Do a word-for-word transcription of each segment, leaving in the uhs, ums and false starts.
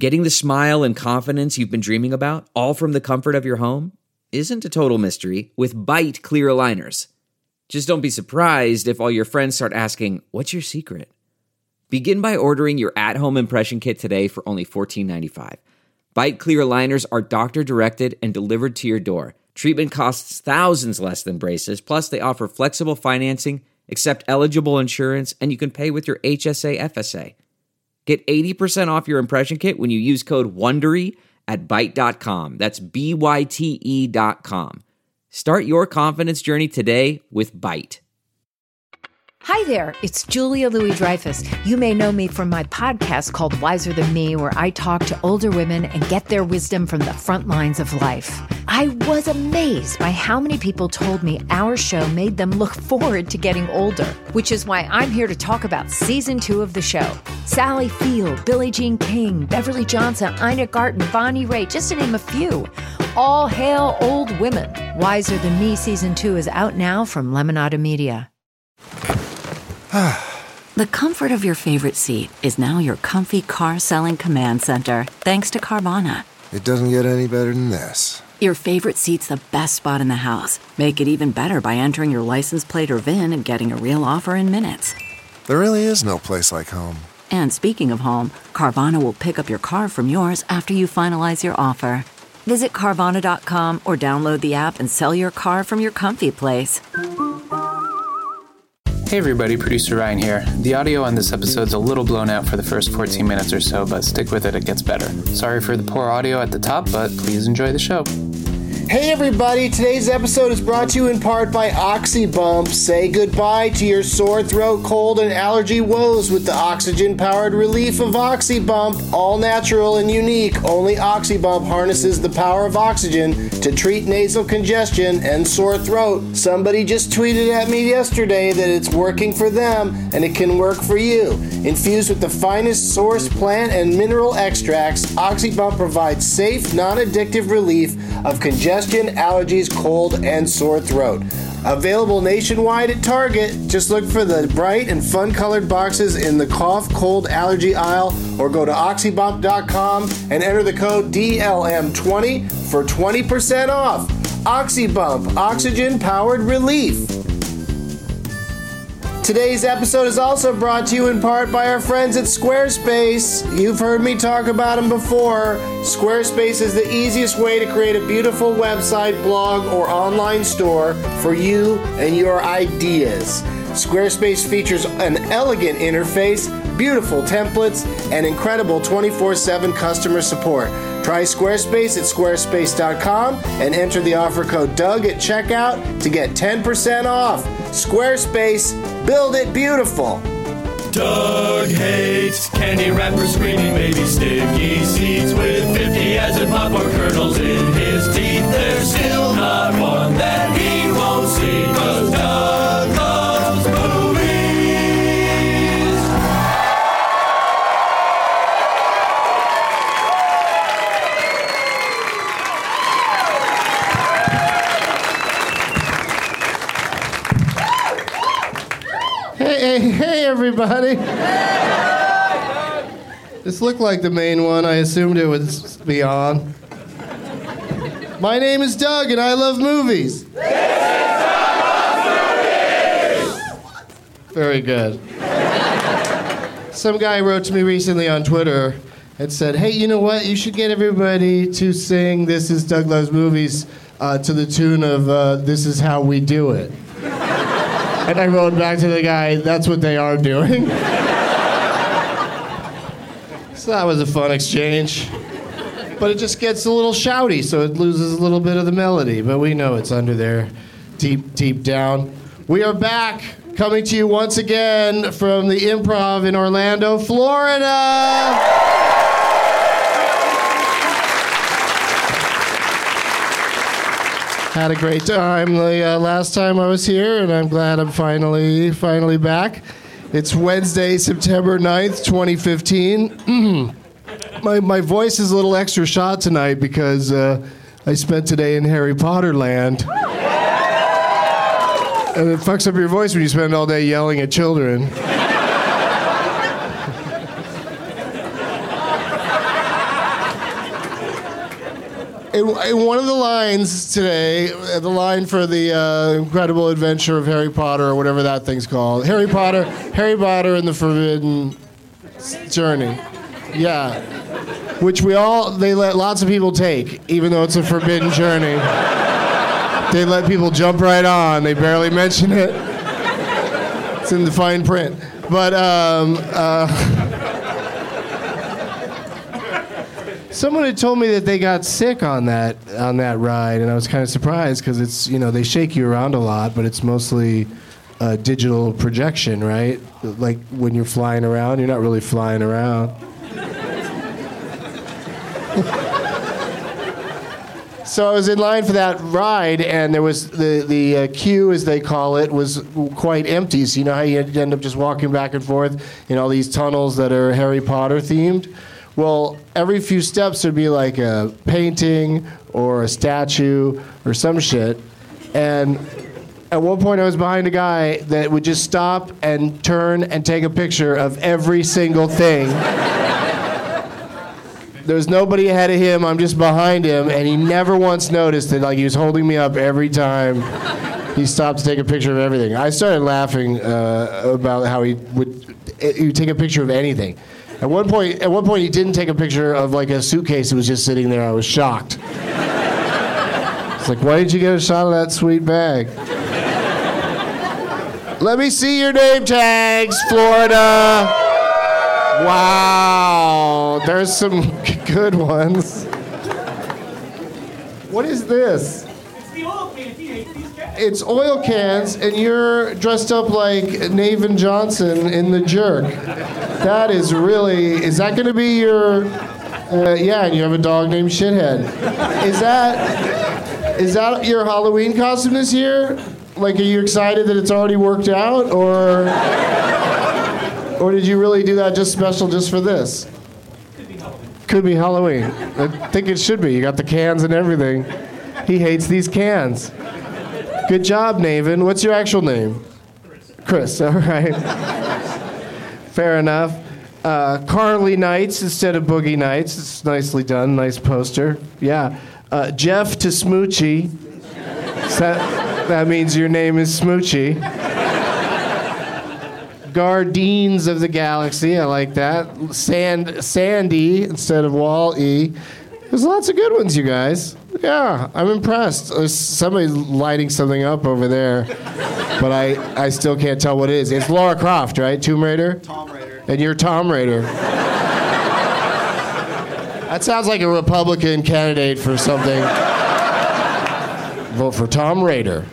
Getting the smile and confidence you've been dreaming about, all from the comfort of your home, isn't a total mystery with Byte clear aligners. Just don't be surprised if all your friends start asking, "What's your secret?" Begin by ordering your at-home impression kit today for only fourteen ninety-five. Byte clear aligners are doctor-directed and delivered to your door. Treatment costs thousands less than braces, plus they offer flexible financing, accept eligible insurance, and you can pay with your H S A F S A. Get eighty percent off your impression kit when you use code WONDERY at byte dot com. That's B Y T E dot com. Start your confidence journey today with Byte. Hi there, it's Julia Louis-Dreyfus. You may know me from my podcast called Wiser Than Me, where I talk to older women and get their wisdom from the front lines of life. I was amazed by how many people told me our show made them look forward to getting older, which is why I'm here to talk about season two of the show. Sally Field, Billie Jean King, Beverly Johnson, Ina Garten, Bonnie Raitt, just to name a few. All hail old women. Wiser Than Me season two is out now from Lemonada Media. The comfort of your favorite seat is now your comfy car-selling command center, thanks to Carvana. It doesn't get any better than this. Your favorite seat's the best spot in the house. Make it even better by entering your license plate or V I N and getting a real offer in minutes. There really is no place like home. And speaking of home, Carvana will pick up your car from yours after you finalize your offer. Visit Carvana dot com or download the app and sell your car from your comfy place. Hey everybody, producer Ryan here. The audio on this episode's a little blown out for the first fourteen minutes or so, but stick with it, it gets better. Sorry for the poor audio at the top, but please enjoy the show. Hey everybody, today's episode is brought to you in part by OxyBump. Say goodbye to your sore throat, cold, and allergy woes with the oxygen-powered relief of OxyBump. All natural and unique, only OxyBump harnesses the power of oxygen to treat nasal congestion and sore throat. Somebody just tweeted at me yesterday that it's working for them, and it can work for you. Infused with the finest source plant and mineral extracts, OxyBump provides safe, non-addictive relief of congestion, allergies, cold, and sore throat. Available nationwide at Target. Just look for the bright and fun-colored boxes in the cough, cold, allergy aisle, or go to oxy bump dot com and enter the code D L M twenty for twenty percent off. OxyBump, oxygen-powered relief. Today's episode is also brought to you in part by our friends at Squarespace. You've heard me talk about them before. Squarespace is the easiest way to create a beautiful website, blog, or online store for you and your ideas. Squarespace features an elegant interface, beautiful templates, and incredible twenty-four seven customer support. Try Squarespace at squarespace dot com and enter the offer code Doug at checkout to get ten percent off. Squarespace, build it beautiful. Doug hates candy wrappers, screaming baby sticky seeds with fifty as in popcorn kernels in his teeth. There's still not one that he won't see, 'cause Doug loves movies. Hey, hey, hey, everybody. This looked like the main one. I assumed it would be on. My name is Doug, and I love movies. This is Doug Loves Movies! Very good. Some guy wrote to me recently on Twitter and said, hey, you know what? You should get everybody to sing This is Doug Loves Movies uh, to the tune of uh, This Is How We Do It. And I wrote back to the guy, that's what they are doing. So that was a fun exchange. But it just gets a little shouty, so it loses a little bit of the melody. But we know it's under there, deep, deep down. We are back, coming to you once again from the Improv in Orlando, Florida. Had a great time the uh, last time I was here, and I'm glad I'm finally, finally back. It's Wednesday, September ninth, twenty fifteen. my, my voice is a little extra shot tonight because uh, I spent today in Harry Potter land. And it fucks up your voice when you spend all day yelling at children. In, in one of the lines today, uh, the line for the uh, incredible adventure of Harry Potter, or whatever that thing's called, Harry Potter, Harry Potter and the Forbidden Journey, yeah, which we all they let lots of people take, even though it's a forbidden journey. They let people jump right on. They barely mention it. It's in the fine print, but. Um, uh, Someone had told me that they got sick on that on that ride, and I was kind of surprised because it's, you know, they shake you around a lot, but it's mostly uh, digital projection, right? Like when you're flying around, you're not really flying around. So I was in line for that ride, and there was the the uh, queue, as they call it, was quite empty. So you know how you end up just walking back and forth in all these tunnels that are Harry Potter themed? Well, every few steps there'd be like a painting or a statue or some shit. And at one point I was behind a guy that would just stop and turn and take a picture of every single thing. There's nobody ahead of him, I'm just behind him, and he never once noticed that like he was holding me up every time he stopped to take a picture of everything. I started laughing uh, about how he would he would take a picture of anything. At one point, at one point, he didn't take a picture of like a suitcase that was just sitting there. I was shocked. It's like, why didn't you get a shot of that sweet bag? Let me see your name tags, Florida. Wow, there's some good ones. What is this? It's the oil can. He hates these cans. It's oil cans, and you're dressed up like Navin Johnson in The Jerk. That is really, is that going to be your, uh, yeah, and you have a dog named Shithead. Is that, is that your Halloween costume this year? Like, are you excited that it's already worked out, or, or did you really do that just special just for this? Could be Halloween. Could be Halloween. I think it should be. You got the cans and everything. He hates these cans. Good job, Navin. What's your actual name? Chris. Chris, all right. Fair enough. Uh, Carly Nights instead of Boogie Nights. It's nicely done. Nice poster. Yeah. Uh, Jeff to Smoochie. So that, that means your name is Smoochie. Gardines of the Galaxy. I like that. Sand, Sandy instead of Wall-E. There's lots of good ones, you guys. Yeah, I'm impressed. There's somebody lighting something up over there, but I, I still can't tell what it is. It's Lara Croft, right? Tomb Raider? Tom Raider. And you're Tom Raider. That sounds like a Republican candidate for something. Vote for Tom Raider.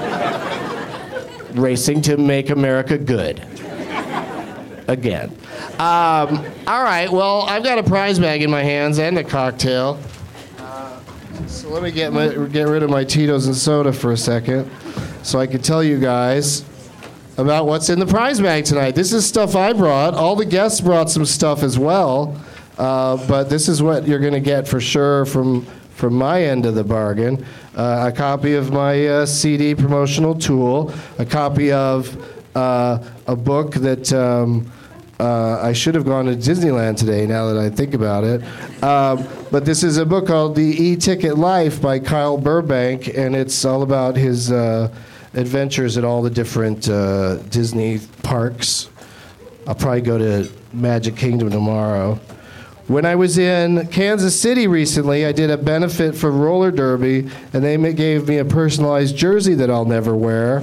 Racing to make America good. Again. Um, all right, well, I've got a prize bag in my hands and a cocktail. Uh, so let me get my, get rid of my Tito's and soda for a second so I can tell you guys about what's in the prize bag tonight. This is stuff I brought. All the guests brought some stuff as well, uh, but this is what you're going to get for sure from, from my end of the bargain. Uh, a copy of my uh, C D promotional tool, a copy of uh, a book that... Um, Uh, I should have gone to Disneyland today, now that I think about it. Um, but this is a book called The E-Ticket Life by Kyle Burbank, and it's all about his uh, adventures at all the different uh, Disney parks. I'll probably go to Magic Kingdom tomorrow. When I was in Kansas City recently, I did a benefit for roller derby, and they ma- gave me a personalized jersey that I'll never wear.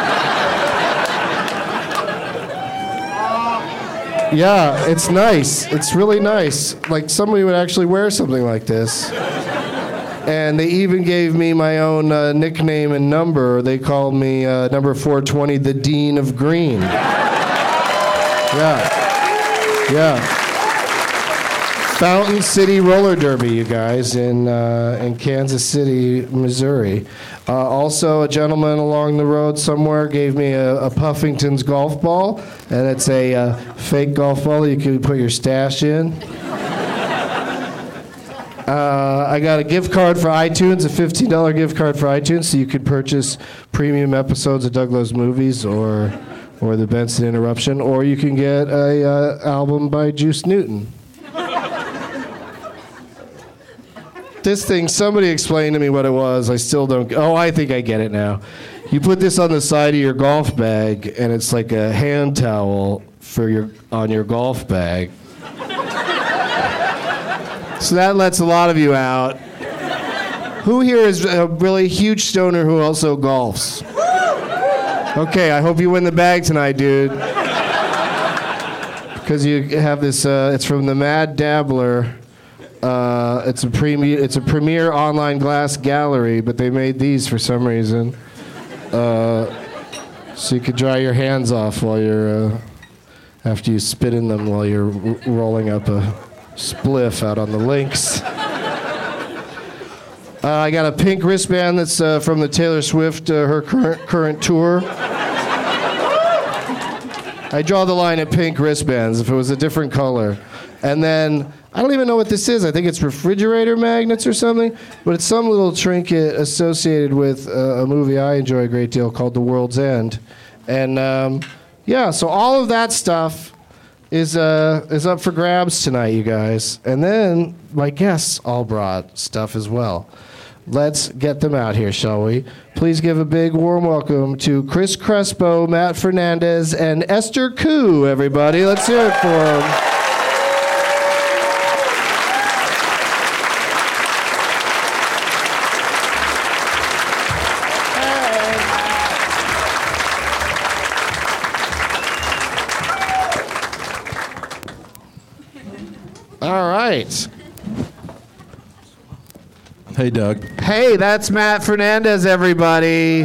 Yeah, it's nice. It's really nice. Like somebody would actually wear something like this. And they even gave me my own uh, nickname and number. They called me uh, number four twenty, the Dean of Green. Yeah. Yeah. Fountain City Roller Derby, you guys, in uh, in Kansas City, Missouri. Uh, also, a gentleman along the road somewhere gave me a, a Puffington's golf ball, and it's a uh, fake golf ball that you can put your stash in. Uh, I got a gift card for iTunes, a fifteen dollars gift card for iTunes, so you could purchase premium episodes of Doug Loves Movies or or the Benson Interruption, or you can get a uh, album by Juice Newton. this thing, somebody explained to me what it was. I still don't. Oh, I think I get it now. You put this on the side of your golf bag, and it's like a hand towel for your on your golf bag. So that lets a lot of you out. Who here is a really huge stoner who also golfs? Okay, I hope you win the bag tonight, dude. Because you have this. Uh, it's from the Mad Dabbler. Uh, it's a premier. It's a premier online glass gallery, but they made these for some reason, uh, so you could dry your hands off while you're uh, after you spit in them while you're r- rolling up a spliff out on the links. Uh, I got a pink wristband that's uh, from the Taylor Swift uh, her current current tour. I draw the line at pink wristbands. If it was a different color, and then. I don't even know what this is. I think it's refrigerator magnets or something, but it's some little trinket associated with uh, a movie I enjoy a great deal called The World's End. And um, yeah, so all of that stuff is uh, is up for grabs tonight, you guys. And then my guests all brought stuff as well. Let's get them out here, shall we? Please give a big warm welcome to Chris Crespo, Matt Fernandez, and Esther Koo, everybody. Let's hear it for them. All right. Hey, Doug. Hey, that's Matt Fernandez, everybody.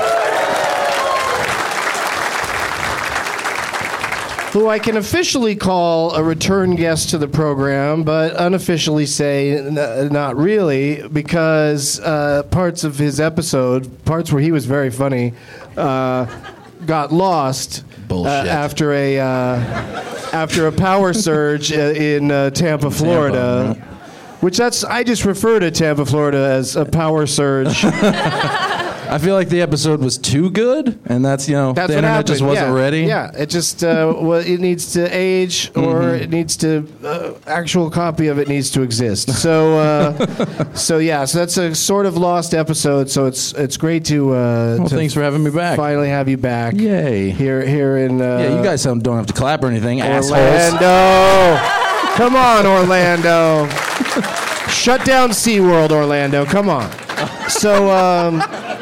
Who I can officially call a return guest to the program, but unofficially say n- not really, because uh, parts of his episode, parts where he was very funny, uh, got lost. Bullshit. Uh, after a uh, after a power surge in uh, Tampa, Florida, Tampa, which that's I just refer to Tampa, Florida as a power surge. I feel like the episode was too good, and that's, you know, That's the what internet happened. just wasn't yeah. ready. Yeah, it just uh, well, it needs to age, or Mm-hmm. it needs to uh, actual copy of it needs to exist. So, uh, so yeah, so that's a sort of lost episode. So it's it's great to. Uh, Well, to thanks for having me back. Finally, have you back. Yay. Here, here in. Uh, Yeah, you guys don't don't have to clap or anything, assholes. Orlando. Come on, Orlando. Shut down SeaWorld, Orlando. Come on. So, um,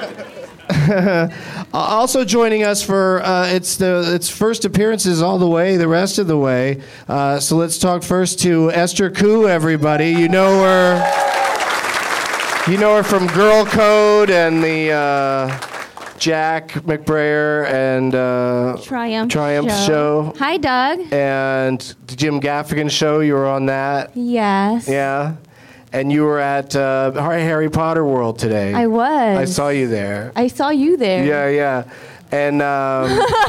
also joining us for uh, it's the its first appearances all the way, the rest of the way. Uh, so let's talk first to Esther Koo, everybody. You know her. You know her from Girl Code and the uh, Jack McBrayer and uh, Triumph, Triumph show. show. Hi, Doug. And the Jim Gaffigan show. You were on that. Yes. Yeah. And you were at uh, Harry Potter World today. I was. I saw you there. I saw you there. Yeah, yeah. And um,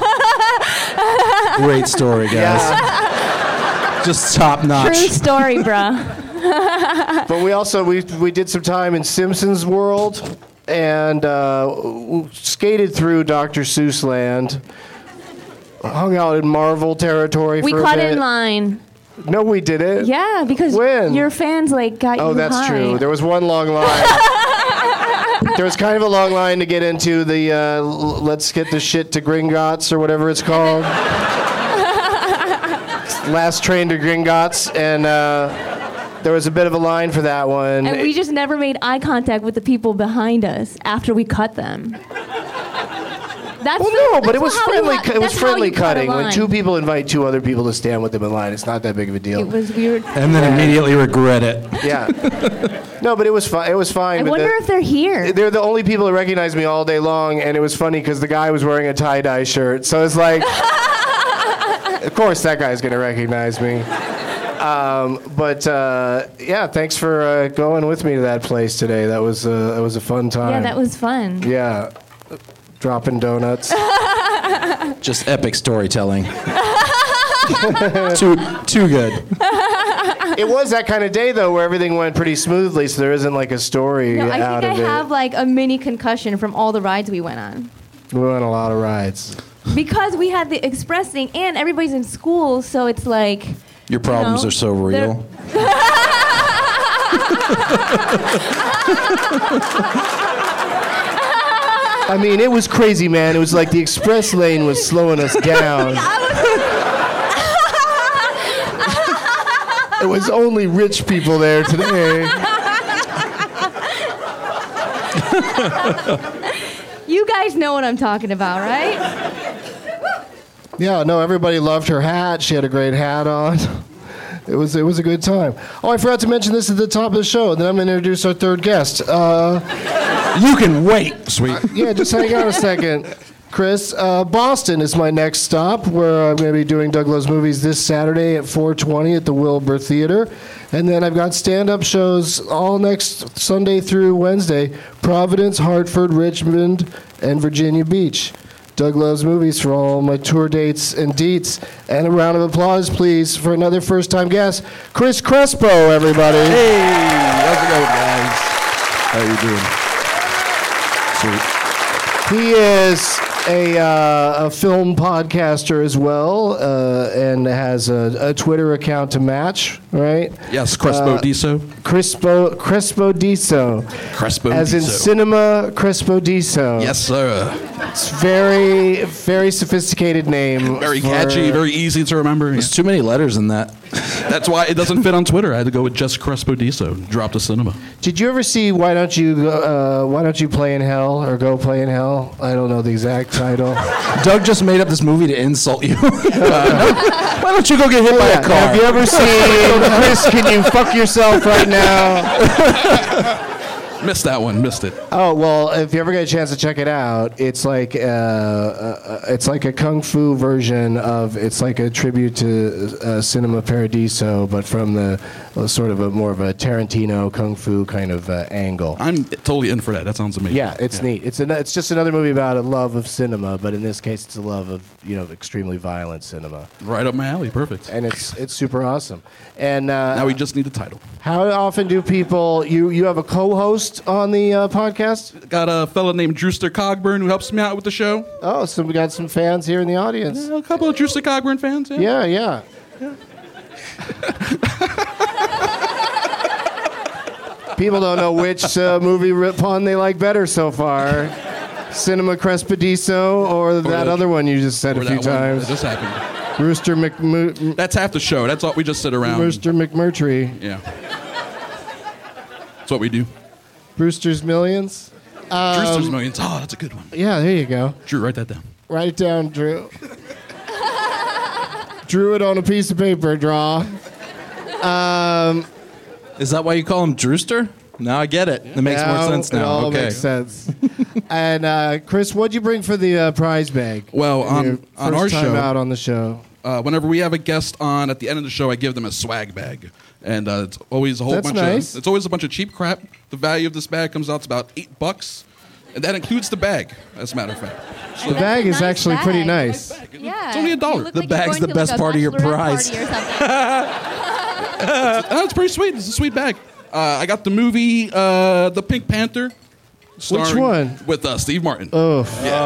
Great story, guys. yeah. Just top notch. True story, bruh. But we also we we did some time in Simpsons World and uh, skated through Doctor Seuss land. Hung out in Marvel territory We for a caught bit. in line. No, we didn't. Yeah, because When? your fans like got Oh, you that's high. true. There was one long line. There was kind of a long line to get into the uh, l- let's get the shit to Gringotts or whatever it's called. Last train to Gringotts, and uh, there was a bit of a line for that one. And we just never made eye contact with the people behind us after we cut them. That's well, the- no, but that's it was how we friendly. wa- cu- it was that's how friendly you cut a cutting. When line. two people invite two other people to stand with them in line, it's not that big of a deal. It was weird. And then immediately regret it. Yeah. No, but it was fine. It was fine. I but wonder the- if they're here. They're the only people that recognize me all day long, and it was funny because the guy was wearing a tie-dye shirt, so it's like, of course that guy's gonna recognize me. Um, but uh, yeah, thanks for uh, going with me to that place today. That was uh, that was a fun time. Yeah, that was fun. Yeah, dropping donuts. Just epic storytelling. too too good. It was that kind of day though, where everything went pretty smoothly, so there isn't like a story No, I out think I of it. have like a mini concussion from all the rides we went on. We went on a lot of rides. Because we had the express thing, and everybody's in school, so it's like... Your problems you know, are so real. I mean, it was crazy, man. It was like the express lane was slowing us down. It was only rich people there today. You guys know what I'm talking about, right? Yeah, no, everybody loved her hat. She had a great hat on. It was it was a good time. Oh, I forgot to mention this at the top of the show. And then I'm going to introduce our third guest. Uh, you can wait, sweet. Yeah, just hang on a second. Chris, uh, Boston is my next stop, where I'm going to be doing Doug Loves Movies this Saturday at four twenty at the Wilbur Theater. And then I've got stand-up shows all next Sunday through Wednesday. Providence, Hartford, Richmond, and Virginia Beach. Doug Loves Movies for all my tour dates and deets. And a round of applause, please, for another first-time guest, Chris Crespo, everybody. Hey, how's it going, guys? How you doing? Sweet. He is a, uh, a film podcaster as well, uh, and has a, a Twitter account to match, right? Yes, Crespo uh, Diso. Crespo Crespo Diso. Crespo As in Diso. Cinema Crespo Diso. Yes, sir. It's very, very sophisticated name. Very for- catchy, very easy to remember. There's too many letters in that. That's why it doesn't fit on Twitter. I had to go with just Crespo Diso. Drop the cinema. Did you ever see Why Don't You Go, uh, Why Don't You Play in Hell or Go Play in Hell? I don't know the exact title. Doug just made up this movie to insult you. Why don't you go get hit by Yeah, a car? have you ever seen Chris, Can You Fuck Yourself Right Now? Missed that one. Missed it. Oh, well, if you ever get a chance to check it out, it's like uh, uh, it's like a kung fu version of, it's like a tribute to uh, Cinema Paradiso, but from the uh, sort of a more of a Tarantino kung fu kind of uh, angle. I'm totally in for that. That sounds amazing. Yeah, it's yeah. neat. It's an, it's just another movie about a love of cinema, but in this case, it's a love of, you know, extremely violent cinema. Right up my alley. Perfect. And it's it's super awesome. And uh, now we just need the title. How often do people, you you have a co-host on the uh, podcast? Got a fella named Drewster Cogburn who helps me out with the show. Oh, so we got some fans here in the audience. Yeah, a couple of Drewster Cogburn fans. Yeah, yeah. yeah. People don't know which uh, movie rip pun they like better so far. Cinema Crespediso or that the, other one you just said a few times. That just happened. Rooster McMu- That's half the show. That's all. We just sit around. Rooster McMurtry. Yeah. That's what we do. Brewster's Millions. Um, Brewster's Millions. Oh, that's a good one. Yeah, there you go. Drew, write that down. Write it down, Drew. Drew it on a piece of paper, draw. Um, Is that why you call him Drewster? Now I get it. It makes now more sense now. It all okay. makes sense. And uh, Chris, what'd you bring for the uh, prize bag? Well, on, Your on our first time show, out on the show. Uh, whenever we have a guest on, at the end of the show, I give them a swag bag, and uh, it's always a whole That's bunch nice. of. It's always a bunch of cheap crap. The value of this bag comes out to about eight bucks, and that includes the bag. As a matter of fact, So the bag is nice actually bag. pretty nice. Yeah. It's only a dollar. The like bag's the best like part of your prize. That's pretty sweet. It's a sweet bag. Uh, I got the movie, uh, The Pink Panther. Which one? With uh, Steve Martin. Oh. Yeah.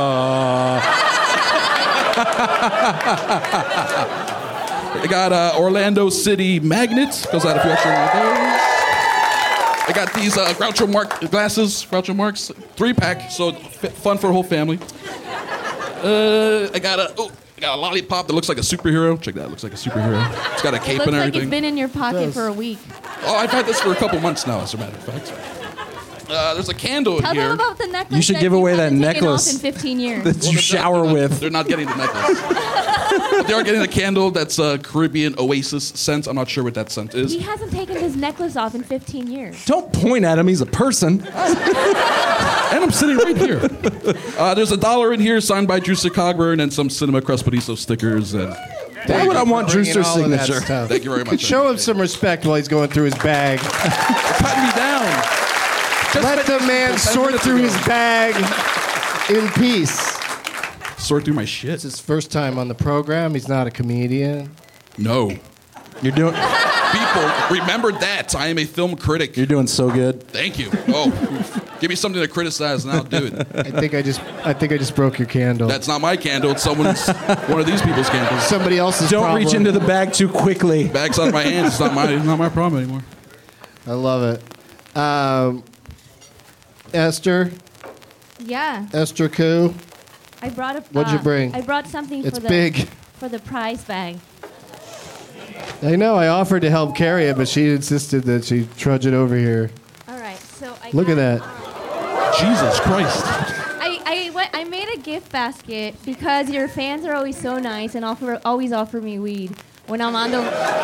I got uh, Orlando City Magnets, because I had a few extra of those. I got these uh, Groucho Marx glasses, Groucho Marx, three pack, so f- fun for the whole family. Uh, I got a oh, I got a lollipop that looks like a superhero. Check that, it looks like a superhero. It's got a cape it looks and like everything. it's been in your pocket for a week. Oh, I've had this for a couple months now, as a matter of fact. Uh, there's a candle Tell in here. them about the necklace. You should that give you away that haven't taken necklace off in fifteen years. that you shower not, with. They're not getting the necklace. But they are getting a candle that's a Caribbean Oasis scent. I'm not sure what that scent is. He hasn't taken his necklace off in fifteen years. Don't point at him. He's a person. And I'm sitting right here. Uh, there's a dollar in here signed by Drewster Cogburn and some Cinema Crespediso stickers. And Why would I want Drewster's signature? Thank you very much. Show him some respect while he's going through his bag. Cutting me down. Just Let the man ten sort minutes through ago. his bag in peace. Sort through my shit. It's his first time on the program. He's not a comedian. No. You're doing. People, remember that. I am a film critic. You're doing so good. Thank you. Oh, give me something to criticize and I'll do it. I think I just I think I just broke your candle. That's not my candle. It's someone's, one of these people's candles. Somebody else's Don't problem. reach into the bag too quickly. Bag's out of my hands. It's not my, not my problem anymore. I love it. Um, Esther, Yeah. Esther Koo. I brought a. What'd you uh, bring? I brought something It's for the big. for the prize bag. I know. I offered to help carry it, but she insisted that she trudge it over here. All right. So I Look at got- that. Jesus Christ. I, I, went, I made a gift basket because your fans are always so nice and offer always offer me weed when I'm on the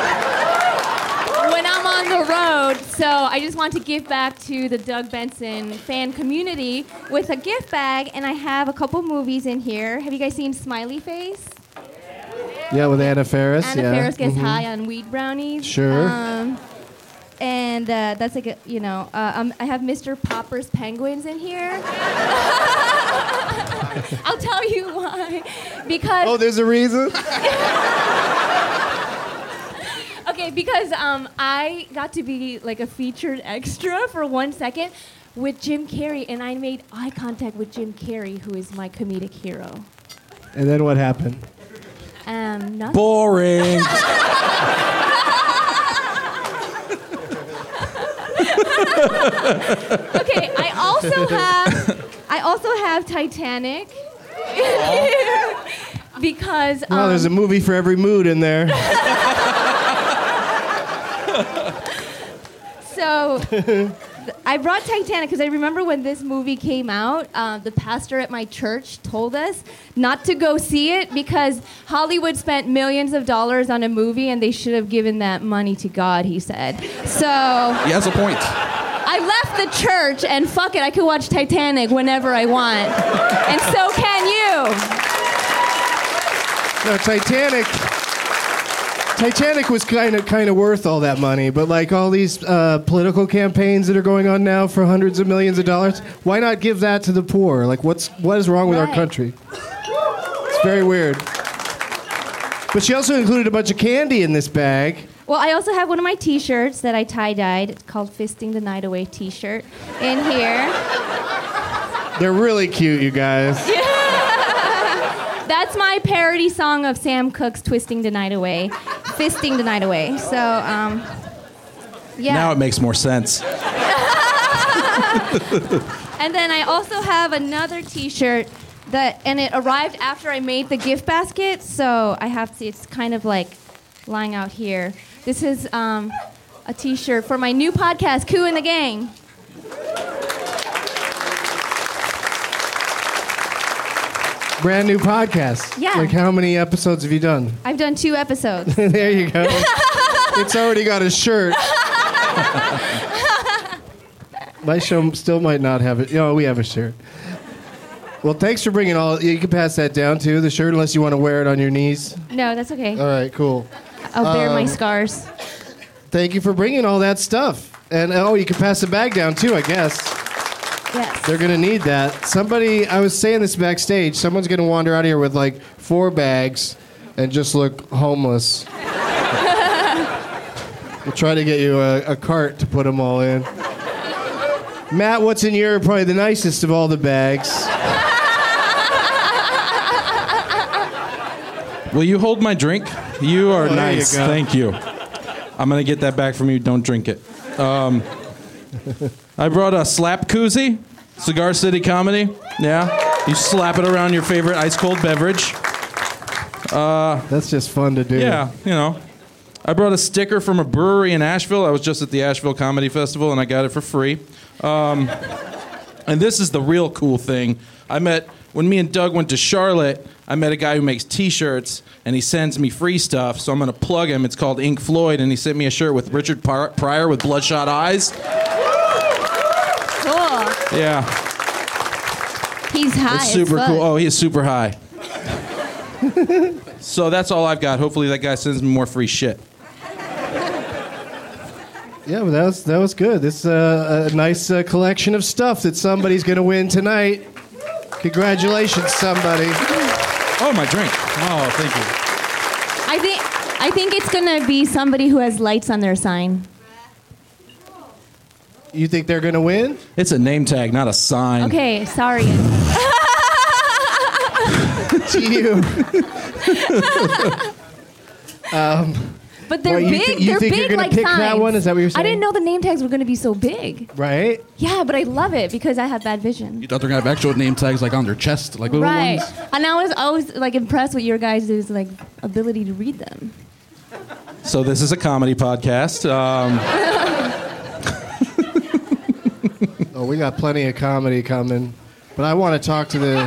when I'm on the road. So I just want to give back to the Doug Benson fan community with a gift bag, and I have a couple movies in here. Have you guys seen Smiley Face? Yeah, with Anna Faris. Anna yeah. Faris gets Mhm. high on weed brownies. Sure. Um, and uh, that's like a, you know, uh, um, I have Mister Popper's penguins in here. I'll tell you why. Because Oh, there's a reason? okay, because um, I got to be like a featured extra for one second with Jim Carrey, and I made eye contact with Jim Carrey, who is my comedic hero. And then what happened? Um, nothing. Boring. Okay, I also have I also have Titanic because um, Well, there's a movie for every mood in there. so th- I brought Titanic because I remember when this movie came out, uh, the pastor at my church told us not to go see it because Hollywood spent millions of dollars on a movie and they should have given that money to God, he said. So He has a point. I left the church and fuck it, I could watch Titanic whenever I want. And so can you. No, Titanic. Titanic was kind of kind of worth all that money, but like all these uh, political campaigns that are going on now for hundreds of millions of dollars, why not give that to the poor? Like, what's what is wrong with Right. our country? It's very weird. But she also included a bunch of candy in this bag. Well, I also have one of my T-shirts that I tie-dyed. It's called "Fisting the Night Away" T-shirt in here. They're really cute, you guys. That's my parody song of Sam Cooke's "Twisting the Night Away," "Fisting the Night Away." So, um, yeah. Now it makes more sense. And then I also have another T-shirt that, and it arrived after I made the gift basket. So I have to. It's kind of like lying out here. This is um, a T-shirt for my new podcast, Koo and the Gang. Brand new podcast. Yeah. Like, how many episodes have you done? I've done two episodes. There you go. It's already got a shirt. My show still might not have it. No, we have a shirt. Well, thanks for bringing all. You can pass that down too, the shirt, unless you want to wear it on your knees. No, that's okay. All right, cool. I'll bear my Um, scars. Thank you for bringing all that stuff. And oh, you can pass the bag down too, I guess. Yes. They're gonna need that. Somebody, I was saying this backstage. Someone's gonna wander out of here with like four bags and just look homeless. We'll try to get you a, a cart to put them all in. Matt, what's in your probably the nicest of all the bags? Will you hold my drink? You are Oh, there you nice. go. Thank you. I'm going to get that back from you. Don't drink it. Um, I brought a slap koozie, Cigar City Comedy. Yeah. You slap it around your favorite ice cold beverage. Uh, That's just fun to do. Yeah, you know. I brought a sticker from a brewery in Asheville. I was just at the Asheville Comedy Festival, and I got it for free. Um, and this is the real cool thing. I met, when me and Doug went to Charlotte, I met a guy who makes T-shirts, and he sends me free stuff, so I'm going to plug him. It's called Ink Floyd, and he sent me a shirt with Richard Par- Pryor with bloodshot eyes. Cool. Yeah. He's high. It's super as cool. fuck. Oh, he is super high. So that's all I've got. Hopefully that guy sends me more free shit. Yeah, but that was that was good. This is uh, a nice uh, collection of stuff that somebody's going to win tonight. Congratulations, somebody. Oh, my drink. Oh, thank you. I think I think it's gonna be somebody who has lights on their sign. You think they're going to win? It's a name tag, not a sign. Okay, sorry. To you. um, But But they're Well, you big. thi- you they're think big you're gonna like pick that signs. one? Is that what you're I saying? didn't know the name tags were going to be so big. Right? Yeah, but I love it because I have bad vision. You thought they're gonna have actual name tags like on their chest, like little Right. ones? And I was always like impressed with your guys' like ability to read them. So this is a comedy podcast. Um, Oh, we got plenty of comedy coming. But I want to talk to the...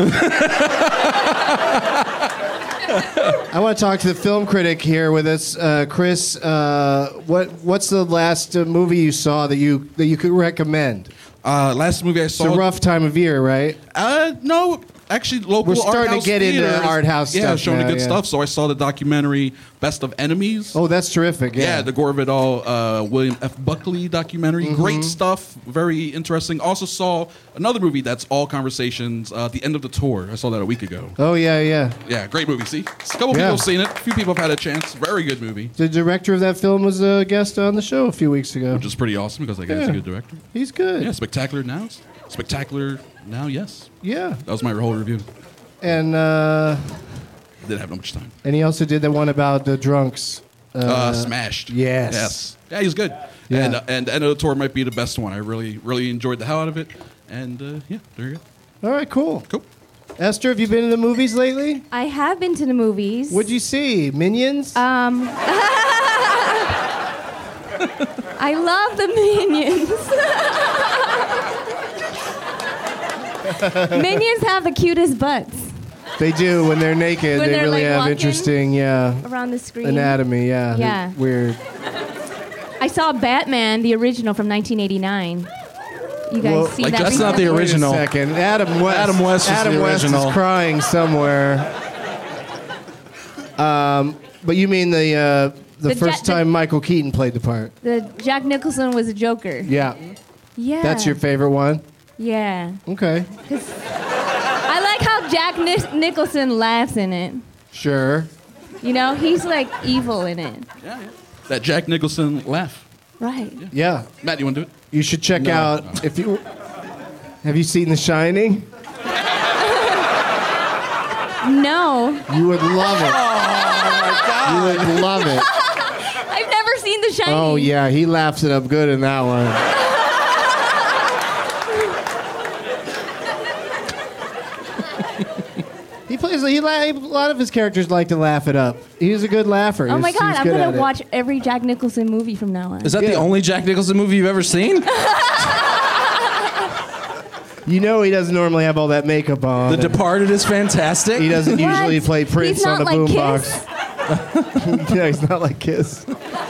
I want to talk to the film critic here with us, uh, Chris. Uh, what What's the last uh, movie you saw that you that you could recommend? Uh, last movie I saw. It's a rough time of year, right? Uh, no, actually, local We're starting art to house get into theaters, art house yeah, stuff showing now, the good yeah. stuff. So I saw the documentary "Best of Enemies." Oh, that's terrific. Yeah, Yeah, the Gore Vidal, uh, William F. Buckley documentary. Mhm. Great stuff. Very interesting. Also saw another movie that's all conversations. Uh, The End of the Tour. I saw that a week ago. Oh, yeah, yeah. Yeah, great movie. See, a couple Yeah. people have seen it. A few people have had a chance. Very good movie. The director of that film was a guest on the show a few weeks ago. Which is pretty awesome because that guy's Yeah. a good director. He's good. Yeah, Spectacular Now. Spectacular Now, yes. Yeah. That was my whole review. And uh, Didn't have no much time. and he also did the one about the drunks. Uh, smashed. Yes. Yes. Yeah, he's good. Yeah. And, uh, and End of the Tour might be the best one. I really, really enjoyed the hell out of it. And uh, yeah, there you go. All right, cool. Cool. Esther, have you been in the movies lately? I have been to the movies. What'd you see? Minions? Um, I love the Minions. Minions have the cutest butts They do when they're naked. When they they're, really like, have walking interesting, yeah, around the screen. anatomy. Yeah. Yeah. Weird. I saw Batman, the original from nineteen eighty-nine. You guys Well, see like, that? that's big not one? the original. Wait a second. Adam West. Adam West was Adam the West original. is crying somewhere. Um, but you mean the uh, the, The first Ja- the- time Michael Keaton played the part? The Jack Nicholson was a Joker. Yeah. Yeah. That's your favorite one. Yeah. Okay. I like how Jack Nic- Nicholson laughs in it. Sure. You know, he's like evil in it. Yeah, yeah. That Jack Nicholson laugh. Right. Yeah. Matt, you want to do it? You should check No, out no. if you have you seen The Shining? No. You would love it. You would love it. I've never seen The Shining. Oh yeah, he laughs it up good in that one. He plays. He la- a lot of his characters like to laugh it up. He's a good laugher. Oh my He's- God, he's I'm good gonna at it. watch every Jack Nicholson movie from now on. is that the Yeah. only Jack Nicholson movie you've ever seen? You know he doesn't normally have all that makeup on. The Departed is fantastic. He doesn't What? usually play Prince He's on not a like boombox. Yeah, he's not like Kiss.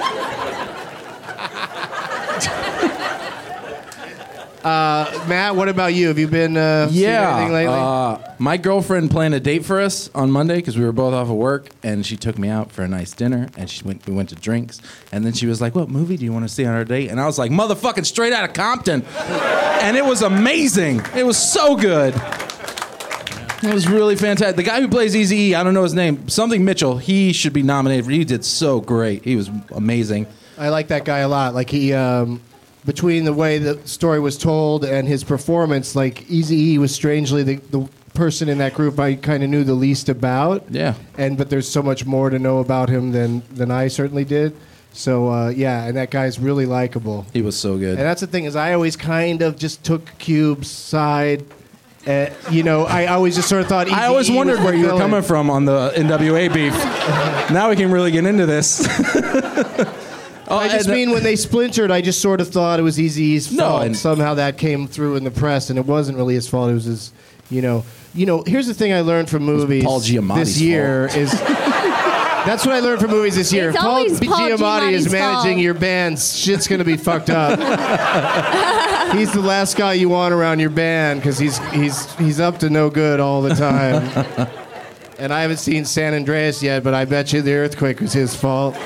uh, Matt, what about you? Have you been uh, seeing anything lately? Uh, my girlfriend planned a date for us on Monday because we were both off of work, and she took me out for a nice dinner, and she went. We went to drinks, and then she was like, "What movie do you want to see on our date?" And I was like, "Motherfucking Straight Outta Compton," and it was amazing. It was so good. It was really fantastic. The guy who plays Eazy-E, I don't know his name, something Mitchell. He should be nominated for. He did so great. He was amazing. I like that guy a lot. Like he, um, between the way the story was told and his performance, like Eazy-E was strangely the, the person in that group I kind of knew the least about. Yeah. And but there's so much more to know about him than than I certainly did. So uh, yeah, and that guy's really likable. He was so good. And that's the thing is I always kind of just took Cube's side. Uh, you know, I always just sort of thought. I always Eazy-E wondered was where the you were villain. coming from on the N W A beef. Now we can really get into this. Oh, I just and, uh, mean when they splintered, I just sort of thought it was Eazy-E's No, fault. and- Somehow that came through in the press, and it wasn't really his fault. It was his, you know, you know. Here's the thing I learned from movies Paul Giamatti's this year is. That's what I learned from movies this year. It's If Paul, always Paul Giamatti is Giamatti's managing fault. your band, shit's gonna be fucked up. He's the last guy you want around your band because he's he's he's up to no good all the time. And I haven't seen San Andreas yet, but I bet you the earthquake was his fault.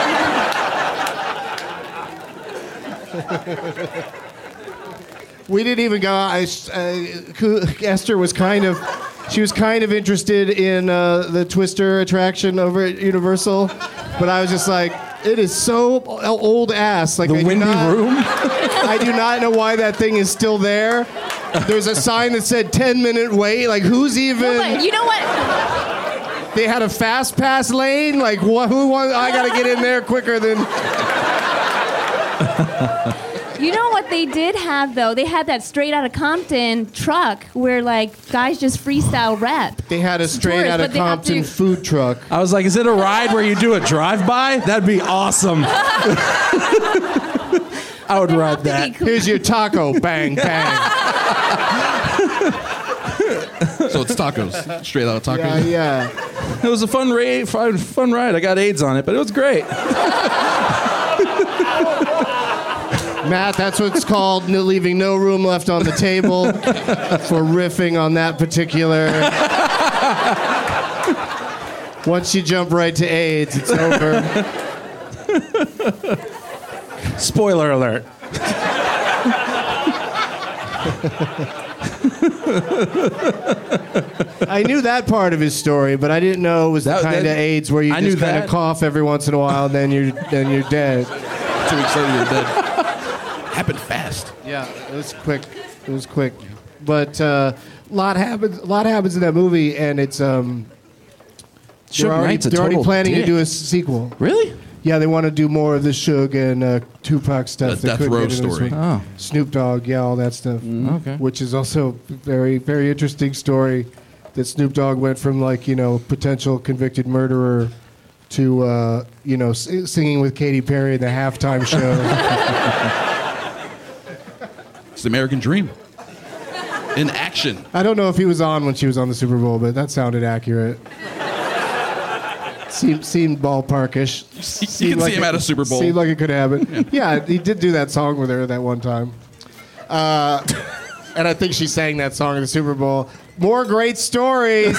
We didn't even go. I, uh, Esther was kind of, she was kind of interested in uh, the Twister attraction over at Universal, but I was just like, it is so old ass. Like The I do windy not- room? I do not know why that thing is still there. There's a sign that said ten minute wait. Like who's even? No, but you know what? They had a fast pass lane. Like, what, who wants? I got to get in there quicker than. You know what they did have, though? They had that Straight Outta Compton truck where, like, guys just freestyle rap. They had a Straight Outta Compton to... food truck. I was like, is it a ride where you do a drive-by? That'd be awesome. I would ride that. Cool. Here's your taco. Bang, bang. So it's tacos. Straight out of tacos. Yeah, yeah. It was a fun, ra- fun, fun ride. I got AIDS on it, but it was great. Matt, that's what's called no, leaving no room left on the table for riffing on that particular. Once you jump right to AIDS, it's over. Spoiler alert. I knew that part of his story, but I didn't know it was the That- kind that- of AIDS where you I just knew kind of that. cough every once in a while, and then you're then you're dead. Two weeks later, you're dead. Happened fast. Yeah, it was quick. It was quick, but a uh, lot happens. A lot happens in that movie, and it's um. Suge They're already, Knight's a they're already total planning dick. to do a sequel. Really? Yeah, they want to do more of the Suge and uh, Tupac stuff. The They Death couldn't Row get into this story. one. Oh. Snoop Dogg, yeah, all that stuff. Okay. Which is also very, very interesting story. That Snoop Dogg went from like you know potential convicted murderer to uh, you know s- singing with Katy Perry in the halftime show. It's the American dream. In action. I don't know if he was on when she was on the Super Bowl, but that sounded accurate. Seemed, seemed ballparkish. You Seemed can like see him it- at a Super Bowl. Seemed like it could happen. Yeah, he did do that song with her that one time. Uh, and I think she sang that song at the Super Bowl. More great stories.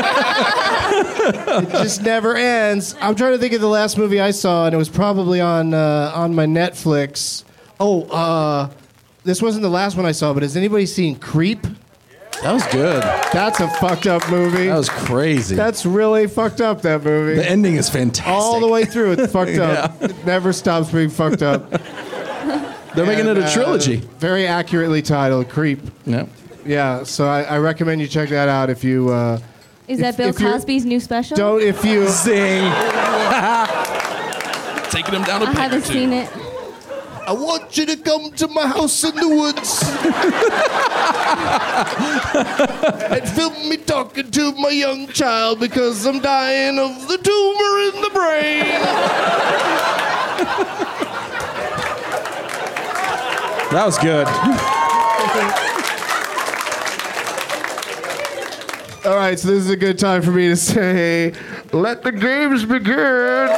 It just never ends. I'm trying to think of the last movie I saw, and it was probably on uh, on my Netflix. Oh, uh, this wasn't the last one I saw, but has anybody seen Creep? That was good. That's a fucked up movie. That was crazy. That's really fucked up, that movie. The ending is fantastic. All the way through, it's fucked up. Yeah. It never stops being fucked up. They're making it a And, uh, trilogy. very accurately titled, Creep. Yeah. Yeah, so I, I recommend you check that out if you... Uh, Is if- that Bill if you're- Cosby's new special? Don't, if you... Zing. Taking him down a I peg or haven't two. seen it. I want you to come to my house in the woods and film me talking to my young child because I'm dying of the tumor in the brain. That was good. All right, so this is a good time for me to say, let the games begin.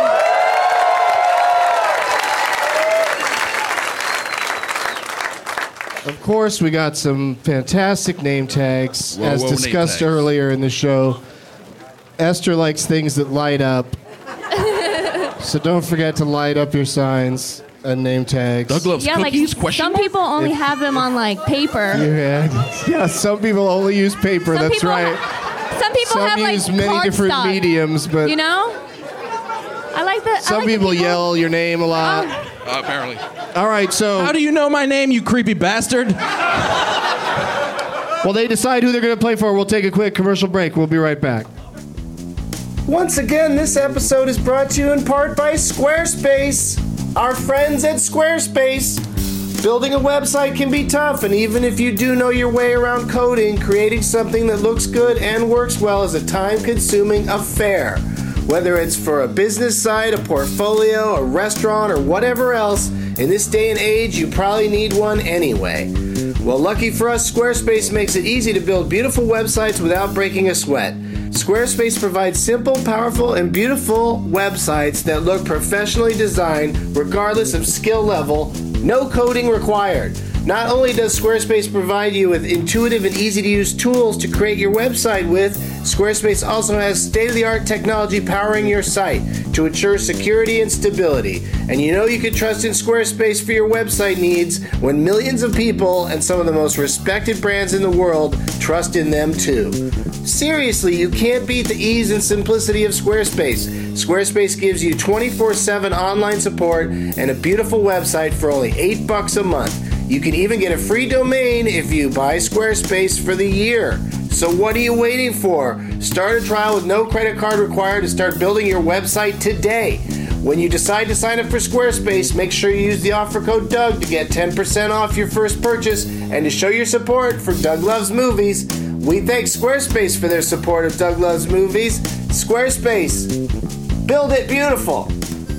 Of course, we got some fantastic name tags, Whoa, as whoa, name discussed tags. earlier in the show. Esther likes things that light up. So don't forget to light up your signs and name tags. Doug loves Yeah, like cookies? Question some mark? people only have them on like paper. Yeah, yeah, some people only use paper, Some that's people right. Some people Some have like use many card different stock, mediums, but you know. I like that. some people, yell your name a lot. Uh, apparently. All right, so... How do you know my name, you creepy bastard? While they decide who they're going to play for, we'll take a quick commercial break. We'll be right back. Once again, this episode is brought to you in part by Squarespace. Our friends at Squarespace. Building a website can be tough, and even if you do know your way around coding, creating something that looks good and works well is a time-consuming affair. Whether it's for a business site, a portfolio, a restaurant, or whatever else, in this day and age, you probably need one anyway. Well, lucky for us, Squarespace makes it easy to build beautiful websites without breaking a sweat. Squarespace provides simple, powerful, and beautiful websites that look professionally designed regardless of skill level, no coding required. Not only does Squarespace provide you with intuitive and easy-to-use tools to create your website with, Squarespace also has state-of-the-art technology powering your site to ensure security and stability. And you know you can trust in Squarespace for your website needs when millions of people and some of the most respected brands in the world trust in them too. Seriously, you can't beat the ease and simplicity of Squarespace. Squarespace gives you twenty-four seven online support and a beautiful website for only eight bucks a month. You can even get a free domain if you buy Squarespace for the year. So what are you waiting for? Start a trial with no credit card required to start building your website today. When you decide to sign up for Squarespace, make sure you use the offer code Doug to get ten percent off your first purchase and to show your support for Doug Loves Movies. We thank Squarespace for their support of Doug Loves Movies. Squarespace, build it beautiful.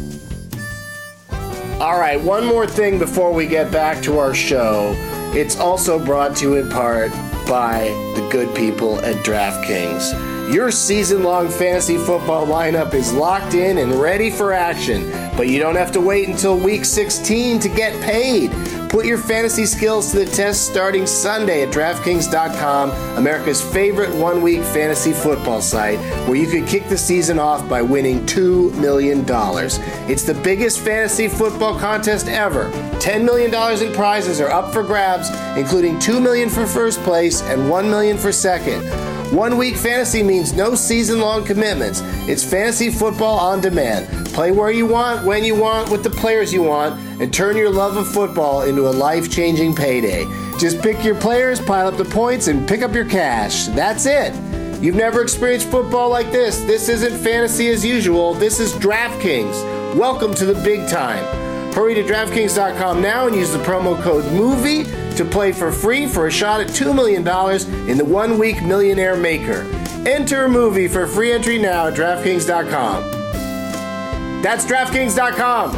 All right, one more thing before we get back to our show. It's also brought to you in part by the good people at DraftKings. Your season-long fantasy football lineup is locked in and ready for action, but you don't have to wait until week sixteen to get paid. Put your fantasy skills to the test starting Sunday at DraftKings dot com, America's favorite one-week fantasy football site, where you could kick the season off by winning two million dollars. It's the biggest fantasy football contest ever. ten million dollars in prizes are up for grabs, including two million dollars for first place and one million dollars for second. One week fantasy means no season-long commitments. It's fantasy football on demand. Play where you want, when you want, with the players you want, and turn your love of football into a life-changing payday. Just pick your players, pile up the points, and pick up your cash. That's it. You've never experienced football like this. This isn't fantasy as usual. This is DraftKings. Welcome to the big time. Hurry to DraftKings dot com now and use the promo code MOVIE to play for free for a shot at two million dollars in the one-week Millionaire Maker. Enter MOVIE for free entry now at DraftKings dot com. That's DraftKings dot com.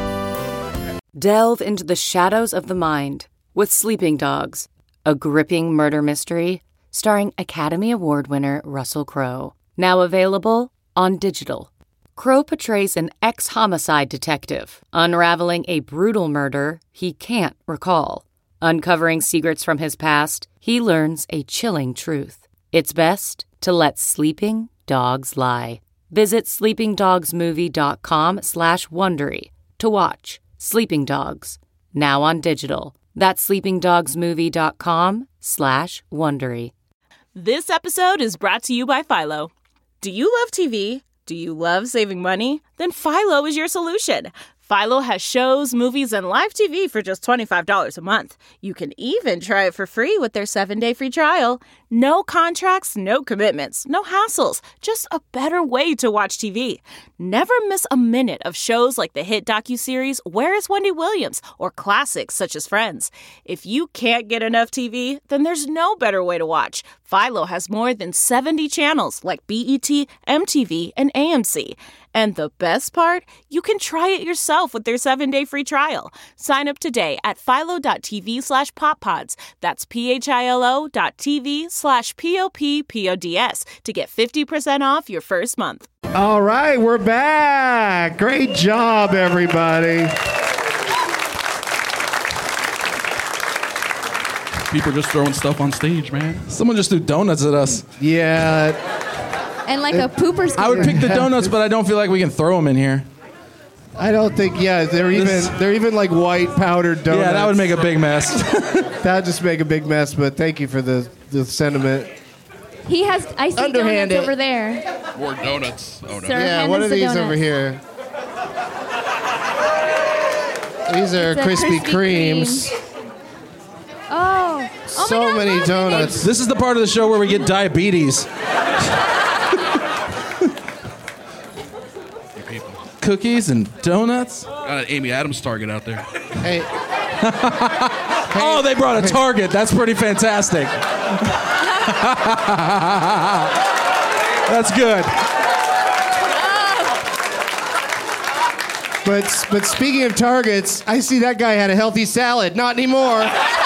Delve into the shadows of the mind with Sleeping Dogs, a gripping murder mystery starring Academy Award winner Russell Crowe. Now available on digital. Crowe portrays an ex-homicide detective, unraveling a brutal murder he can't recall. Uncovering secrets from his past, he learns a chilling truth. It's best to let sleeping dogs lie. Visit sleeping dogs movie dot com slash Wondery to watch Sleeping Dogs, now on digital. That's sleeping dogs movie dot com slash Wondery. This episode is brought to you by Philo. Do you love T V? Do you love saving money? Then Philo is your solution. Philo has shows, movies, and live T V for just twenty-five dollars a month. You can even try it for free with their seven-day free trial. No contracts, no commitments, no hassles. Just a better way to watch T V. Never miss a minute of shows like the hit docuseries Where is Wendy Williams? Or classics such as Friends. If you can't get enough T V, then there's no better way to watch. Philo has more than seventy channels like B E T, M T V, and A M C. And the best part? You can try it yourself with their seven-day free trial. Sign up today at philo.tv slash poppods. That's P-H-I-L-O dot TV slash P-O-P-P-O-D-S to get fifty percent off your first month. All right, we're back. Great job, everybody. People are just throwing stuff on stage, man. Someone just threw donuts at us. Yeah. And like a pooper scooter. I would pick the donuts, but I don't feel like we can throw them in here. I don't think, yeah, they're even This- they're even like white powdered donuts. Yeah, that would make a big mess. That'd just make a big mess, but thank you for the, the sentiment. He has icy Underhand donuts it. over there. More donuts. Oh, no. Sir, Yeah, hand what us are the these donuts. over here? These are It's a Krispy Krispy Kremes. Oh. Oh So my God, many look. donuts. This is the part of the show where we get diabetes. Cookies and donuts. Got an Amy Adams Target out there. Hey. Oh, they brought a Target. That's pretty fantastic. That's good. But but speaking of targets, I see that guy had a healthy salad. Not anymore.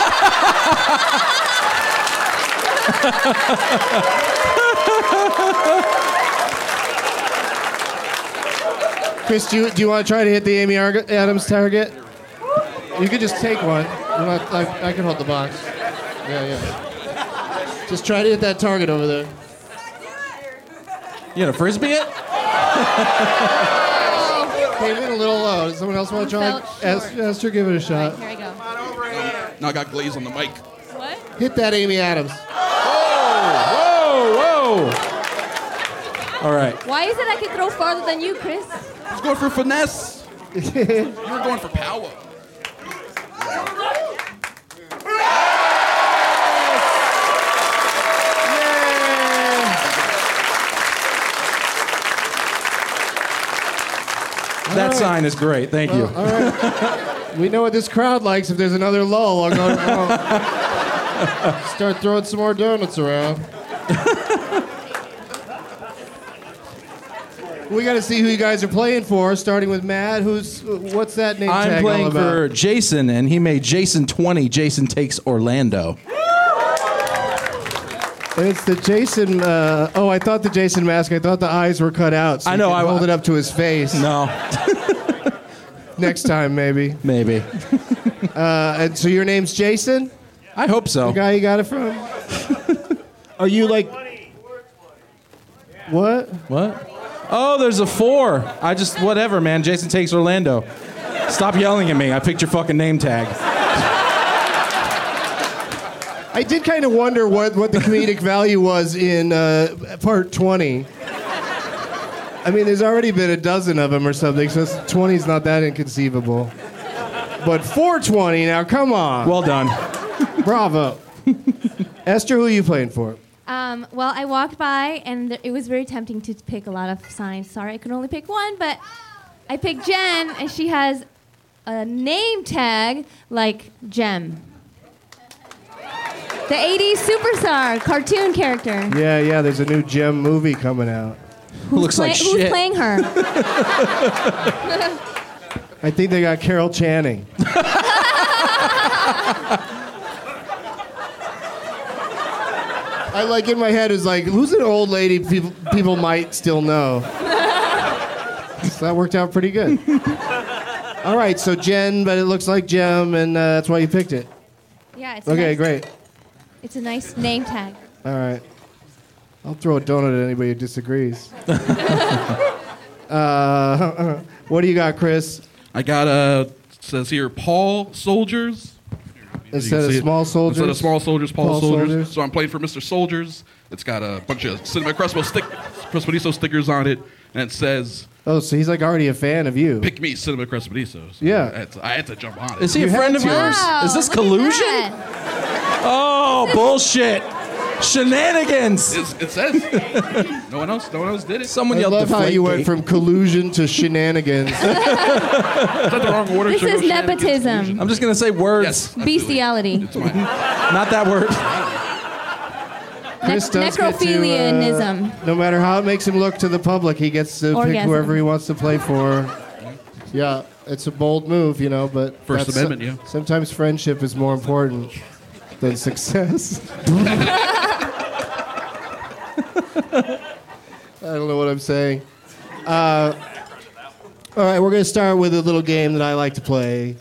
Chris, do you, do you want to try to hit the Amy Ar- Adams target? You could just take one. You're not- I, I can hold the box. Yeah, yeah. Just try to hit that target over there. You gonna frisbee it? Came in a little low. Does someone else want to try? Felt Ask, ask her, give it a shot. Here I go. Now I got glaze on the mic. What? Hit that Amy Adams. Whoa, whoa. All right. Why is it I can throw farther than you, Chris? He's going for finesse. You're going for power. Yay! sign is great. Thank Well, you. All right. We know what this crowd likes. If there's another lull, I'll go. I'll start throwing some more donuts around. We got to see who you guys are playing for. Starting with Matt. Who's what's that name I'm tag playing all about? for Jason, and he made Jason twenty. Jason takes Orlando. And it's the Jason. Uh, oh, I thought the Jason mask. I thought the eyes were cut out. So I know. You could I hold it up to his face. No. Next time, maybe. Maybe. Uh, and so your name's Jason? I hope so. The guy you got it from? Are you like? What? What? Oh, there's a four. I just whatever, man. Jason takes Orlando. Stop yelling at me. I picked your fucking name tag. I did kind of wonder what, what the comedic value was in uh, part twenty. I mean, there's already been a dozen of them or something, so twenty's not that inconceivable. But four twenty, now come on. Well done. Bravo. Esther, who are you playing for? Um, well, I walked by, and th- it was very tempting to pick a lot of signs. Sorry, I could only pick one, but I picked Jen, and she has a name tag like Jem. The eighties superstar, cartoon character. Yeah, yeah, there's a new Gem movie coming out. Who's Looks like Who's shit. playing her? I think they got Carol Channing. I like in my head is like, who's an old lady people people might still know? So that worked out pretty good. All right, so Jen, but it looks like Gem, and uh, that's why you picked it. Yeah, it's a Okay, nice, great. It's a nice name tag. All right. I'll throw a donut at anybody who disagrees. uh, what do you got, Chris? I got a, says here, Paul Soldiers. Instead of small soldiers? Instead of small soldiers, Paul, Paul soldiers. Soldiers. So I'm playing for Mister Soldiers. It's got a bunch of Cinema Crespo stick, Crespediso stickers on it, and it says, Oh, so he's like already a fan of you. pick me, Cinema Crespediso. So Yeah. I had, to, I had to jump on it. Is he You a friend had of to. yours? Wow, Is this look at collusion? that. Oh, bullshit. Shenanigans. It's, it says. no one else. No one else did it. Someone I yelled love how you went Deflategate. from collusion to shenanigans. Is that the wrong order? This Should I is go shenanigans, nepotism. collusion? I'm just going to say words. Yes. absolutely. Bestiality. It's mine. Not that word. Chris Ne- does get to, necrophilianism. uh, no matter how it makes him look to the public, he gets to pick Orgasm. whoever he wants to play for. Yeah, it's a bold move, you know, but First that's- Amendment, yeah. Sometimes friendship is more important than success. I don't know what I'm saying. Uh, all right, we're going to start with a little game that I like to play.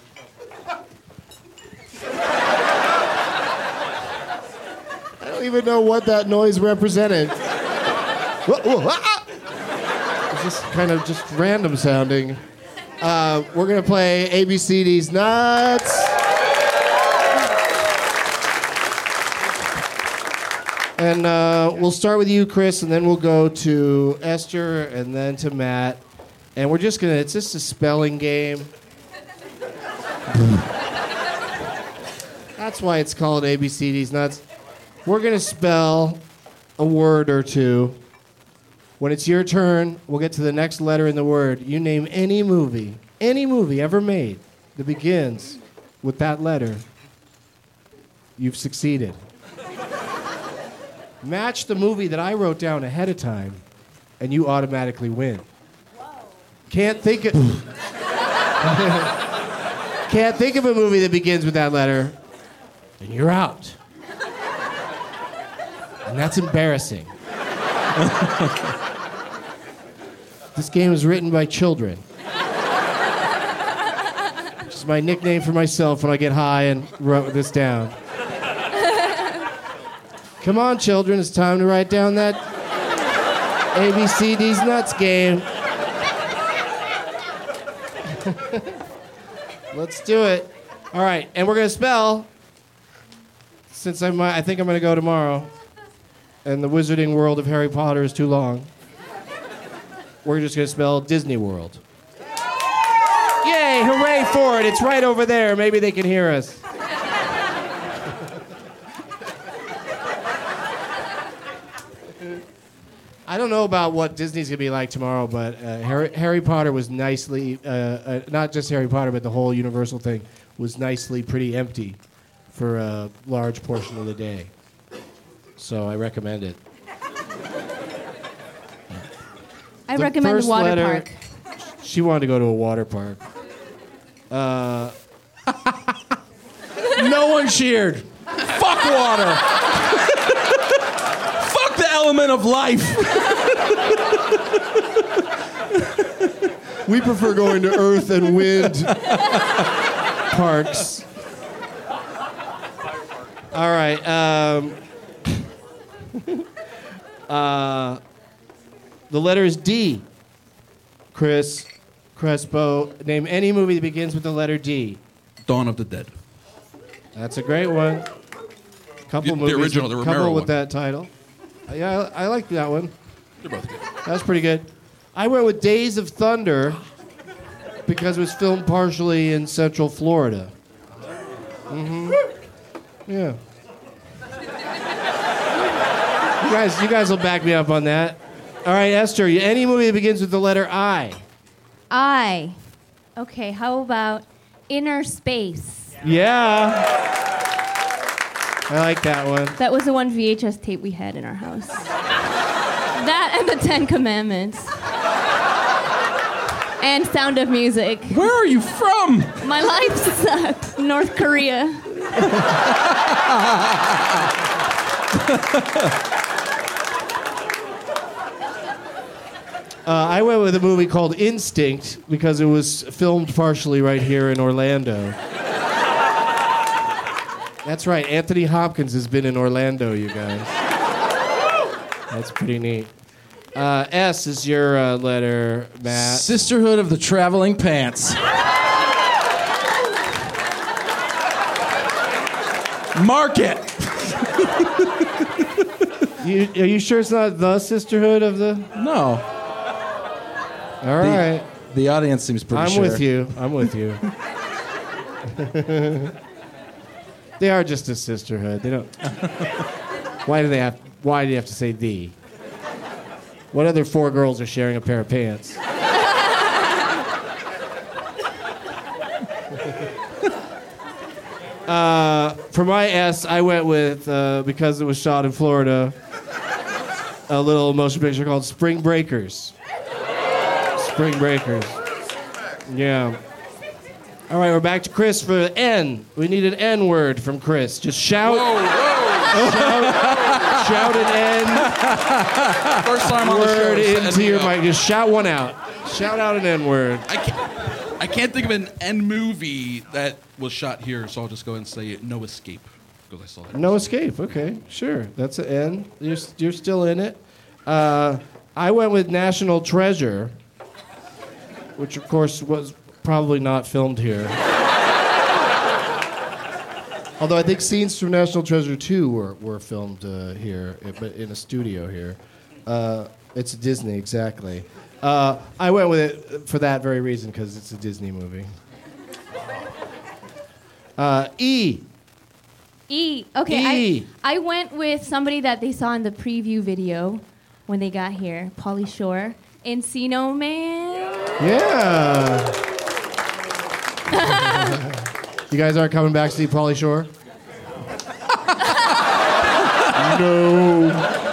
I don't even know what that noise represented. Whoa, whoa, ah! It's just kind of just random sounding. Uh, we're going to play A B C D's Nuts. And uh, we'll start with you, Chris, and then we'll go to Esther, and then to Matt. And we're just gonna, it's just a spelling game. That's why it's called A B C D's Nuts. We're gonna spell a word or two. When it's your turn, we'll get to the next letter in the word. You name any movie, any movie ever made that begins with that letter. You've succeeded. Match the movie that I wrote down ahead of time, and you automatically win. Can't think of can't think of a movie that begins with that letter, and you're out. And that's embarrassing. This game is written by children. Which is my nickname for myself when I get high and wrote this down. Come on, children, it's time to write down that A B C D's Nuts game. Let's do it. All right, and we're going to spell, since I might, I think I'm going to go tomorrow, and the wizarding world of Harry Potter is too long, we're just going to spell Disney World. Yay, hooray for it. It's right over there. Maybe they can hear us. I don't know about what Disney's gonna be like tomorrow, but uh, Harry, Harry Potter was nicely, uh, uh, not just Harry Potter, but the whole Universal thing was nicely pretty empty for a large portion of the day. So I recommend it. I The recommend first the water letter- park. She wanted to go to a water park. Uh, No one cheered. Fuck water. Fuck the element of life. we prefer going to earth and wind parks. All right. Um, uh, the letter is D. Chris Crespo, name any movie that begins with the letter D. Dawn of the Dead. That's a great one. Couple The- the movies. original, the couple Romero with one. that title. Uh, yeah, I, I like that one. They're both good. That's pretty good. I went with Days of Thunder because it was filmed partially in Central Florida. Mm-hmm. Yeah. You guys, you guys will back me up on that. All right, Esther. Any movie that begins with the letter I. I. Okay, how about Inner Space? Yeah. I like that one. That was the one V H S tape we had in our house. That and the Ten Commandments. And Sound of Music. Where are you from? My life sucked. North Korea. Uh, I went with a movie called Instinct because it was filmed partially right here in Orlando. That's right. Anthony Hopkins has been in Orlando, you guys. That's pretty neat. Uh, S is your uh, letter, Matt. Sisterhood of the Traveling Pants. Mark it. You, are you sure it's not the Sisterhood of the? No. All right. The, the audience seems pretty I'm sure. with you. I'm with you. They are just a sisterhood. They don't. Why do they have? Why do you have to say the? What other four girls are sharing a pair of pants? uh, for my S, I went with uh, because it was shot in Florida. A little motion picture called Spring Breakers. Spring Breakers. Yeah. All right, we're back to Chris for N. We need an N word from Chris. Just shout. Whoa, whoa. Shout, shout an N. First time on the show. Word setting into me your up. mic. Just shout one out. Shout out an N word. I can't, I can't think of an N movie that was shot here, so I'll just go ahead and say it. No Escape, because I saw that. No Escape. Okay, sure. That's an N. You're, you're still in it. Uh, I went with National Treasure, which of course was probably not filmed here. Although I think scenes from National Treasure two were, were filmed uh, here, uh, but in a studio here. Uh, it's Disney, exactly. Uh, I went with it for that very reason, because it's a Disney movie. Uh, E. E. Okay, E. I, I went with somebody that they saw in the preview video when they got here, Pauly Shore. Encino Man. Yeah. You guys aren't coming back to see Pauly Shore? No.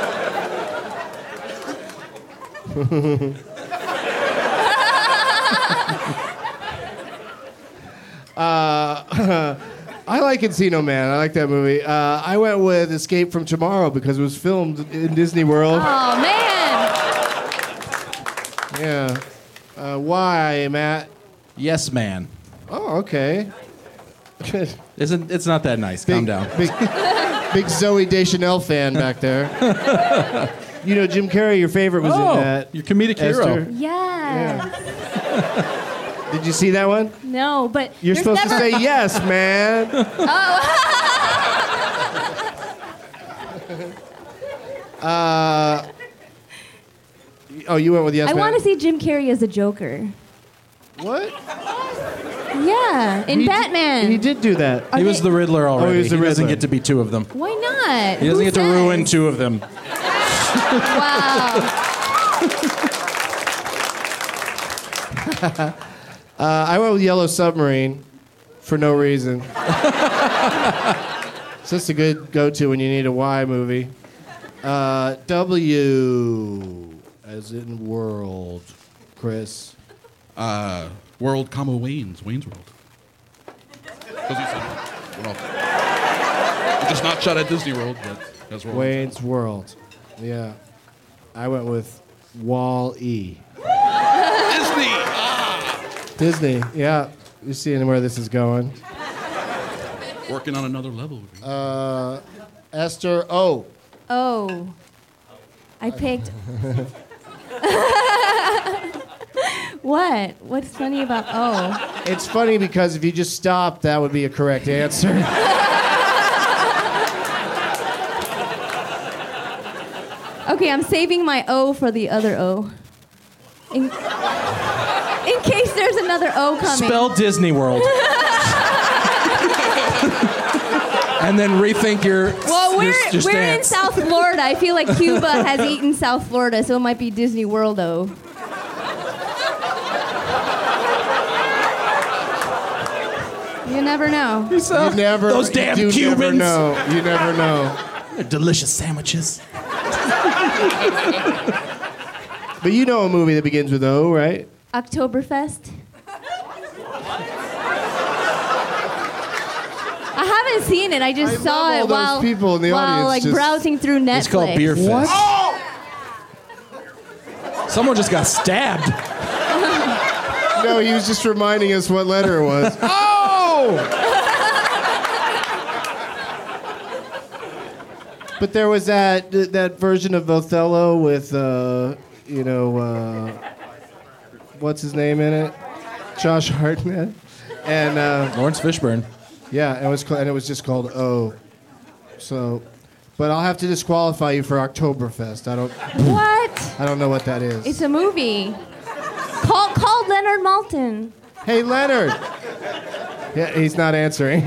uh, I like Encino Man. I like that movie. Uh, I went with Escape from Tomorrow because it was filmed in Disney World. Oh, man. Yeah. Uh, why, Matt? Yes, man. Oh, okay. Isn't it's not that nice? Calm down. Big, big Zoe Deschanel fan back there. You know, Jim Carrey, your favorite was Oh, in that. your comedic hero. Esther. Yeah. Did you see that one? No, but You're there's supposed never... to say yes, man. Oh. uh, oh, you went with yes, I man. want to see Jim Carrey as a Joker. What? Yeah, in He d- Batman. He did do that. Are He was they- the Riddler already. Oh, he was the doesn't Riddler. get to be two of them. Why not? He doesn't Who get to says? ruin two of them. Wow. uh, I went with Yellow Submarine for no reason. It's just a good go-to when you need a Y movie. Uh, W, as in world. Chris. Uh, world, comma Wayne's Wayne's World. Because he said, well, it's just not shot at Disney World, but that's World. Wayne's World. Yeah. I went with Wall-E. Disney. Ah. Disney. Yeah. You seeing where this is going? Working on another level. Uh, Esther O. Oh. I picked. What? What's funny about O? It's funny because if you just stop, that would be a correct answer. Okay, I'm saving my O for the other O. In, in case there's another O coming. Spell Disney World. And then rethink your. Well, we're, your, your we're in stance. South Florida. I feel like Cuba has eaten South Florida, so it might be Disney World, though. You never know. You never. Those damn you Cubans. Never know. You never know. They're delicious sandwiches. But you know a movie that begins with O, right? Oktoberfest. I haven't seen it. I just I saw love all it those while, people in the while audience like just- browsing through Netflix. It's called Beer Fest. What? Someone just got stabbed. No, he was just reminding us what letter it was. Oh! But there was that that version of Othello with, uh, you know, uh, what's his name in it? Josh Hartnett. And uh, Lawrence Fishburne. yeah, and it was called, and it was just called O. So, but I'll have to disqualify you for Oktoberfest. I don't. What? I don't know what that is. It's a movie. Call, called Leonard Maltin. Hey, Leonard. Yeah, he's not answering.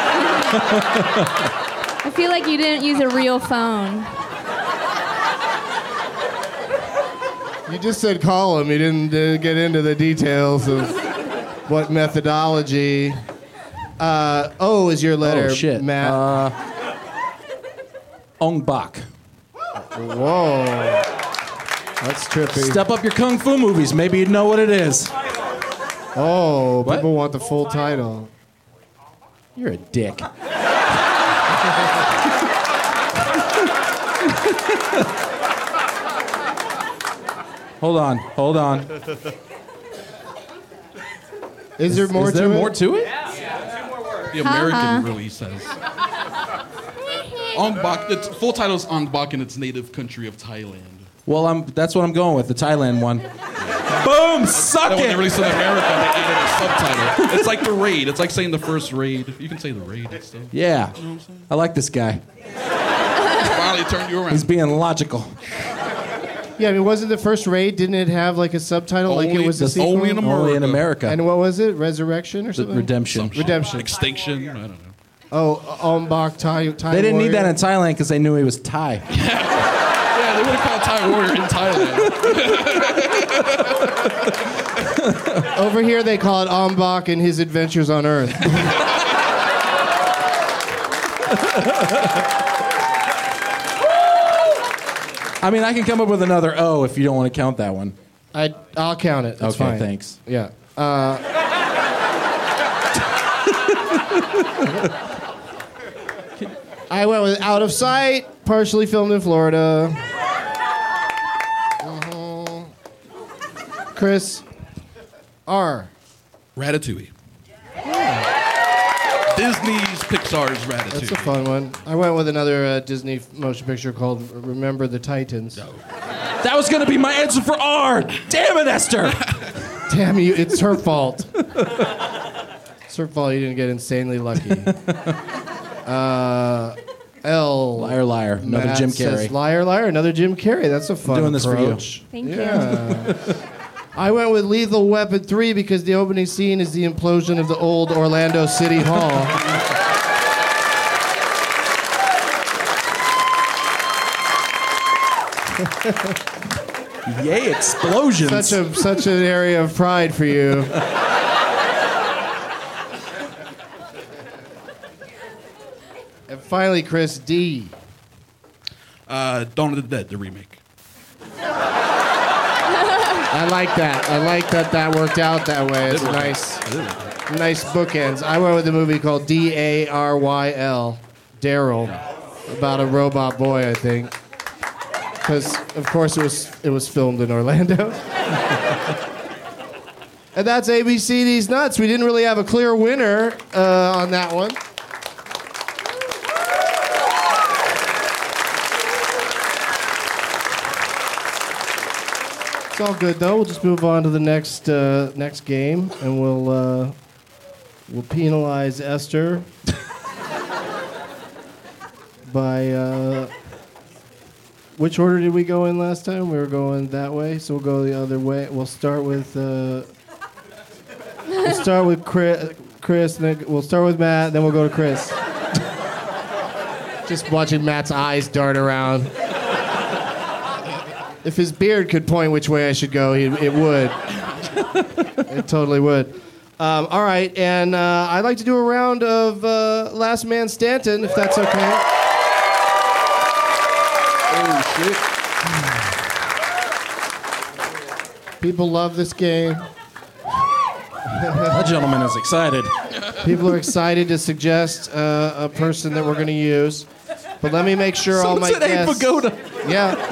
I feel like you didn't use a real phone. You just said call him. You didn't uh, get into the details of what methodology. Uh, o is your letter, Oh, shit. Matt. Uh, Ong Bak. Whoa. That's trippy. Step up your kung fu movies. Maybe you'd know what it is. Oh, What? people want the full title. You're a dick. Hold on. Hold on. Is there more Is there to more it? to it? The American Uh-uh. release says. Ong Bak, the t- full title is Ong Bak in its native country of Thailand. Well, I'm. That's what I'm going with. The Thailand one. Boom! Suck Then when they it. released it in America, they added a subtitle. It's like the raid. It's like saying the first raid. You can say the raid and stuff. Yeah. I like this guy. Finally turned you around. He's being logical. Yeah, I mean, wasn't the first raid? Didn't it have like a subtitle, like Only- it was a that's sequel? only in America. Only in America. And what was it? Resurrection or The something? redemption. Some shit. Redemption. Extinction. I don't know. Oh, Ombak Thai. Thai They didn't need warrior. that in Thailand because they knew he was Thai. Yeah, they would have called Thai Warrior in Thailand. Over here, they call it Ombak and his adventures on Earth. I mean, I can come up with another O if you don't want to count that one. I, I'll count it. That's Okay, fine. thanks. Yeah. Uh, I went with Out of Sight, partially filmed in Florida. Mhm. Chris, R. Ratatouille. Disney's Pixar's Ratatouille. That's a fun one. I went with another uh, Disney motion picture called Remember the Titans. That was going to be my answer for R. Damn it, Esther. Damn you, it's her fault. It's her fault you didn't get insanely lucky. Uh, L. Liar, liar. Another Matt Jim says, Carrey. liar, liar. Another Jim Carrey. That's a fun doing this for you. approach. Thank you. Yeah. I went with Lethal Weapon three because the opening scene is the implosion of the old Orlando City Hall. Yay, explosions. Such a such an area of pride for you. And finally, Chris D. Uh, Dawn of the Dead, the remake. I like that. I like that that worked out that way. It's nice, nice bookends. I went with a movie called D A R Y L, Daryl, about a robot boy, I think. Because of course it was it was filmed in Orlando. And that's A B C These Nuts. We didn't really have a clear winner uh, on that one. It's all good though. We'll just move on to the next uh, next game, and we'll uh, we'll penalize Esther by. Uh, which order did we go in last time? We were going that way, so we'll go the other way. We'll start with. Uh, we'll start with Chris, Chris, and then we'll start with Matt, then we'll go to Chris. Just watching Matt's eyes dart around. If his beard could point which way I should go, he, it would. It totally would. Um, all right, and uh, I'd like to do a round of uh, Last Man Stanton, if that's okay. Oh, shit. People love this game. That gentleman is excited. People are excited to suggest uh, a person that we're going to use. But let me make sure all my guests... Pagoda. Yeah.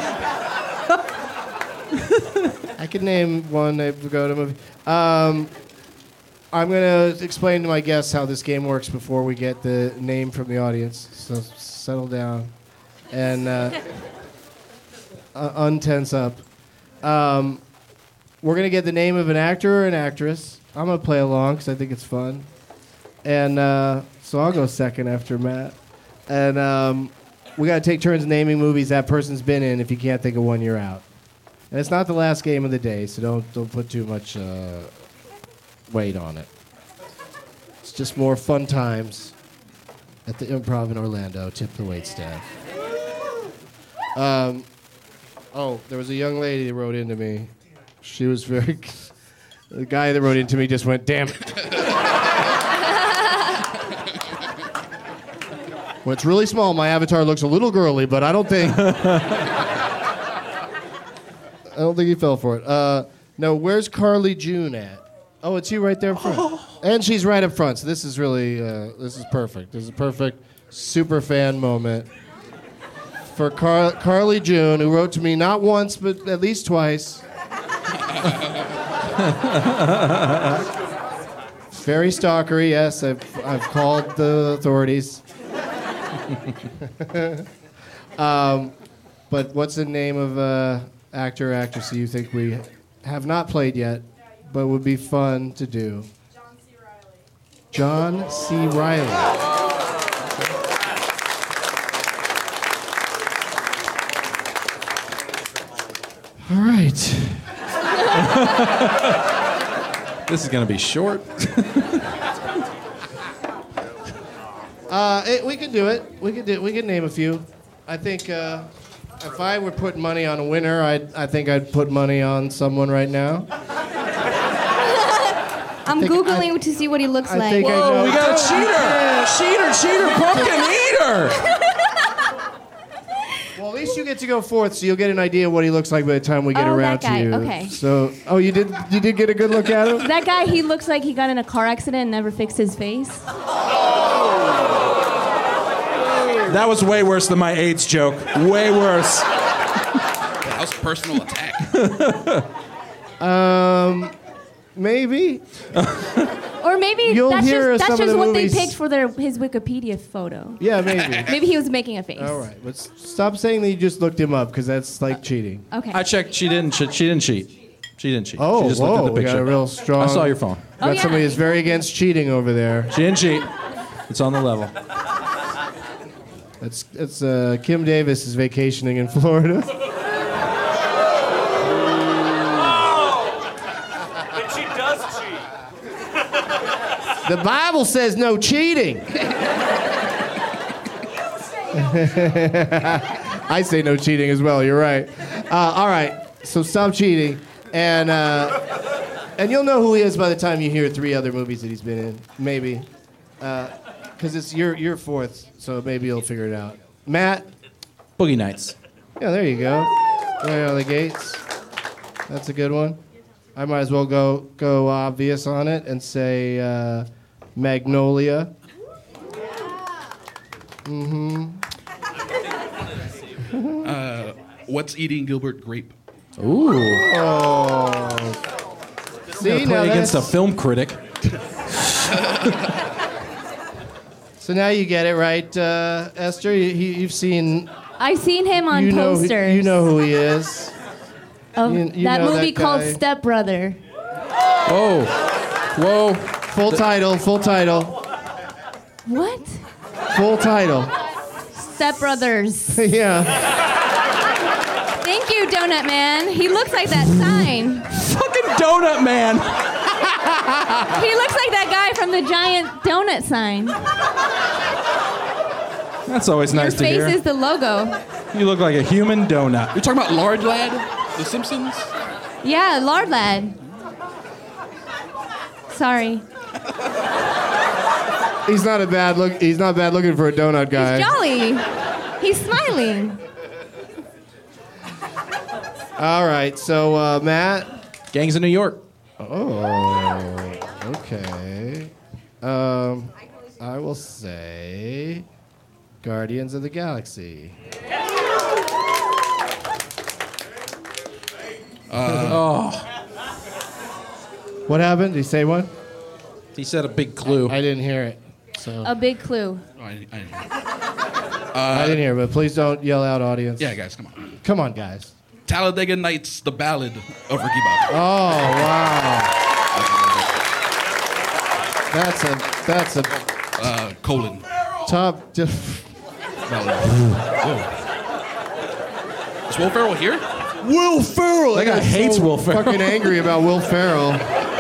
I could name one Abe Vigoda movie. Um, I'm going to explain to my guests how this game works before we get the name from the audience. So settle down and uh, uh, untense up. Um, we're going to get the name of an actor or an actress. I'm going to play along because I think it's fun. And uh, so I'll go second after Matt. And um, we got to take turns naming movies that person's been in. If you can't think of one, you're out. And it's not the last game of the day, so don't don't put too much uh, weight on it. It's just more fun times at the Improv in Orlando. Tip the wait staff. Um, oh, there was a young lady that wrote into me. She was very... The guy that wrote into me just went, damn it. When it's really small, my avatar looks a little girly, but I don't think... I don't think he fell for it. Uh, no, where's Carly June at? Oh, it's you right there in front. Oh. And she's right up front, so this is really, uh, this is perfect. This is a perfect super fan moment for Car- Carly June, who wrote to me not once, but at least twice. Very stalkery, yes. I've, I've called the authorities. um, but what's the name of... Uh, actor or actress you think we have not played yet, but would be fun to do? John C. Reilly. John C. Reilly. All right. This is going to be short. uh, it, we can do it. We can do. We can name a few. I think. Uh, If I were putting money on a winner, I'd, I think I'd put money on someone right now. I'm Googling I, to see what he looks I like. Think Whoa, I know. we got a cheater! Cheater, cheater, pumpkin eater! Well, at least you get to go fourth, so you'll get an idea of what he looks like by the time we get oh, around that guy. to you. Okay. So, oh, you did you did get a good look at him? That guy, he looks like he got in a car accident and never fixed his face. That was way worse than my AIDS joke. Way worse. That was a personal attack. um, maybe. Or maybe You'll that's hear just, that's some of just the what movies- they picked for their his Wikipedia photo. Yeah, maybe. Maybe he was making a face. All right, but s- stop saying that you just looked him up, because that's like cheating. Okay. I checked. She didn't. She, she didn't cheat. She didn't cheat. Oh, she just whoa, looked at the we picture. got a real strong... I saw your phone. Got Oh, yeah. somebody who's very against cheating over there. She didn't cheat. It's on the level. That's that's uh, Kim Davis is vacationing in Florida. But she does cheat. The Bible says no cheating. I say no cheating as well. You're right. Uh, all right. so stop cheating, and uh, and you'll know who he is by the time you hear three other movies that he's been in, maybe, because uh, it's your your fourth, so maybe you'll figure it out. Matt, Boogie Nights. Yeah, there you go. Right out of the gates. That's a good one. I might as well go go obvious on it and say uh, Magnolia. Mm-hmm. Uh, what's eating Gilbert Grape? Ooh. Oh. See, now play against a that's- film critic. So now you get it right, uh, Esther. You, he, you've seen. I've seen him on you know, who- posters. You know who he is. of you- you that know movie that called guy. Step Brother. Oh. Whoa. Full title. Full title. What? Full title. Step Brothers. Yeah. Thank you, Donut Man. He looks like that sign. Fucking Donut Man. He looks like that guy from the giant donut sign. That's always nice Your to face hear. is the logo. You look like a human donut. You're talking about Lard Lad, The Simpsons? Yeah, Lard Lad. Sorry. He's not a bad look. He's not bad looking for a donut guy. Jolly. He's smiling. All right. So uh, Matt. Gangs of New York. Oh. Okay. Um, I will say Guardians of the Galaxy. Uh, oh. What happened? Did he say one? He said a big clue. I, I didn't hear it. So A big clue. Oh, I, I didn't hear. I didn't hear, but please don't yell out, audience. Yeah, guys, come on. Come on, guys. Talladega Nights, The Ballad of Ricky Bobby. Oh wow. That's a that's a Uh, colon. top. Diff- Whoa. Is Will Ferrell here? Will Ferrell. That guy I got hates so Will Ferrell. Fucking angry about Will Ferrell.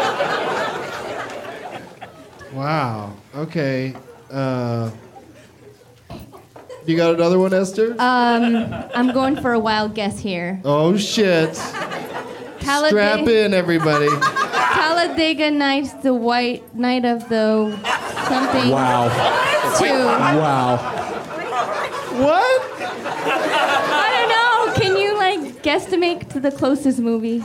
Wow. Okay. Uh, you got another one, Esther? Um, I'm going for a wild guess here. Oh shit! Talladega, Strap in, everybody. Talladega Nights, the White Night of the something. Wow. Two. Wow. What? I don't know. Can you like guesstimate to the closest movie?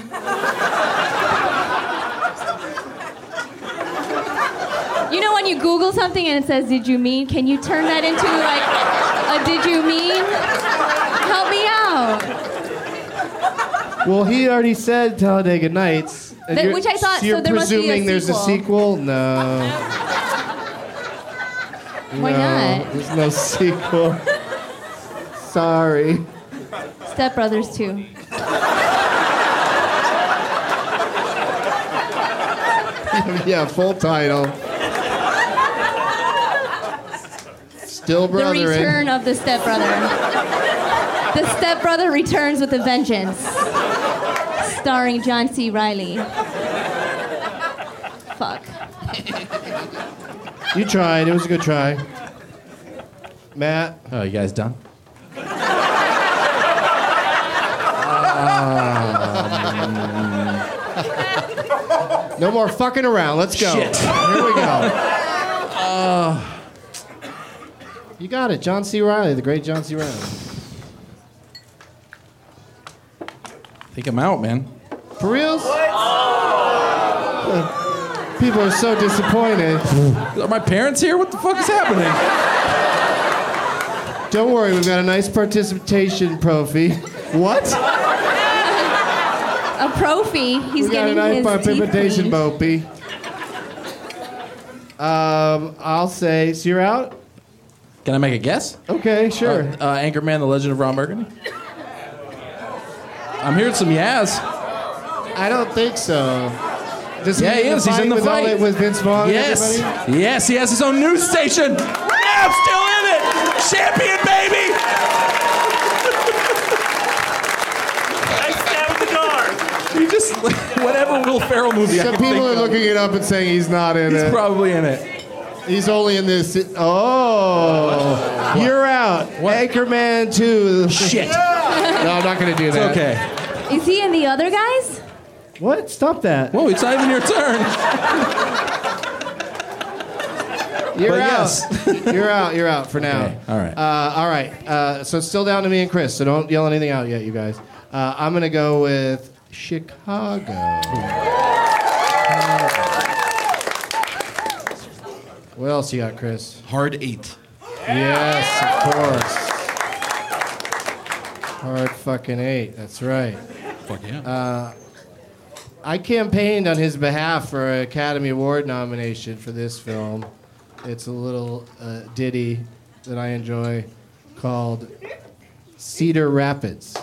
You know when you Google something and it says "Did you mean?" Can you turn that into like a "Did you mean?" Help me out. Well, he already said Talladega Nights. and That- you're- which I thought- so You're there must be a presuming there's a sequel. sequel? No. Why no, not? There's no sequel. Sorry. Step Brothers two. Yeah, full title. Still The brothering. Return of the Step Brother. The Step Brother returns with a vengeance. Starring John C. Reilly. Fuck. You tried. It was a good try. Matt. Oh, you guys done? Um, no more fucking around. Let's go. Shit. Here we go. Uh, you got it. John C. Reilly, the great John C. Reilly. I think I'm out, man. For reals? Uh, People are so disappointed. Are my parents here? What the fuck is happening? Don't worry, we've got a nice participation trophy. What? A prophy. He's we got a getting nice his participation teeth cleaned. trophy. Um, I'll say, so you're out? Can I make a guess? Okay, sure. Uh, uh, Anchorman, The Legend of Ron Burgundy? I'm hearing some yes. I don't think so. Does Yeah, he is. He's in the with all fight. that- with Vince Vaughn and Yes. everybody? Yes, he has his own news station. Yeah, I'm still in it. Champion, baby. I stabbed the guard. You just, whatever Will Ferrell movie I Some can people think are of. looking it up and saying he's not in He's it. probably in it. He's only in this. Oh, you're out. Anchorman two. Shit. No, I'm not going to do It's that. okay. Is he in the other guys? What? Stop that. Whoa, it's not even your turn. You're But out. yes. You're out. You're out for now. Okay, all right. Uh, all right. Uh, so it's still down to me and Chris. So don't yell anything out yet, you guys. Uh, I'm gonna go with Chicago. What else you got, Chris? Hard Eight. Yes, of course. Hard fucking eight. That's right. Fuck yeah. Uh, I campaigned on his behalf for an Academy Award nomination for this film. It's a little uh, ditty that I enjoy called Cedar Rapids.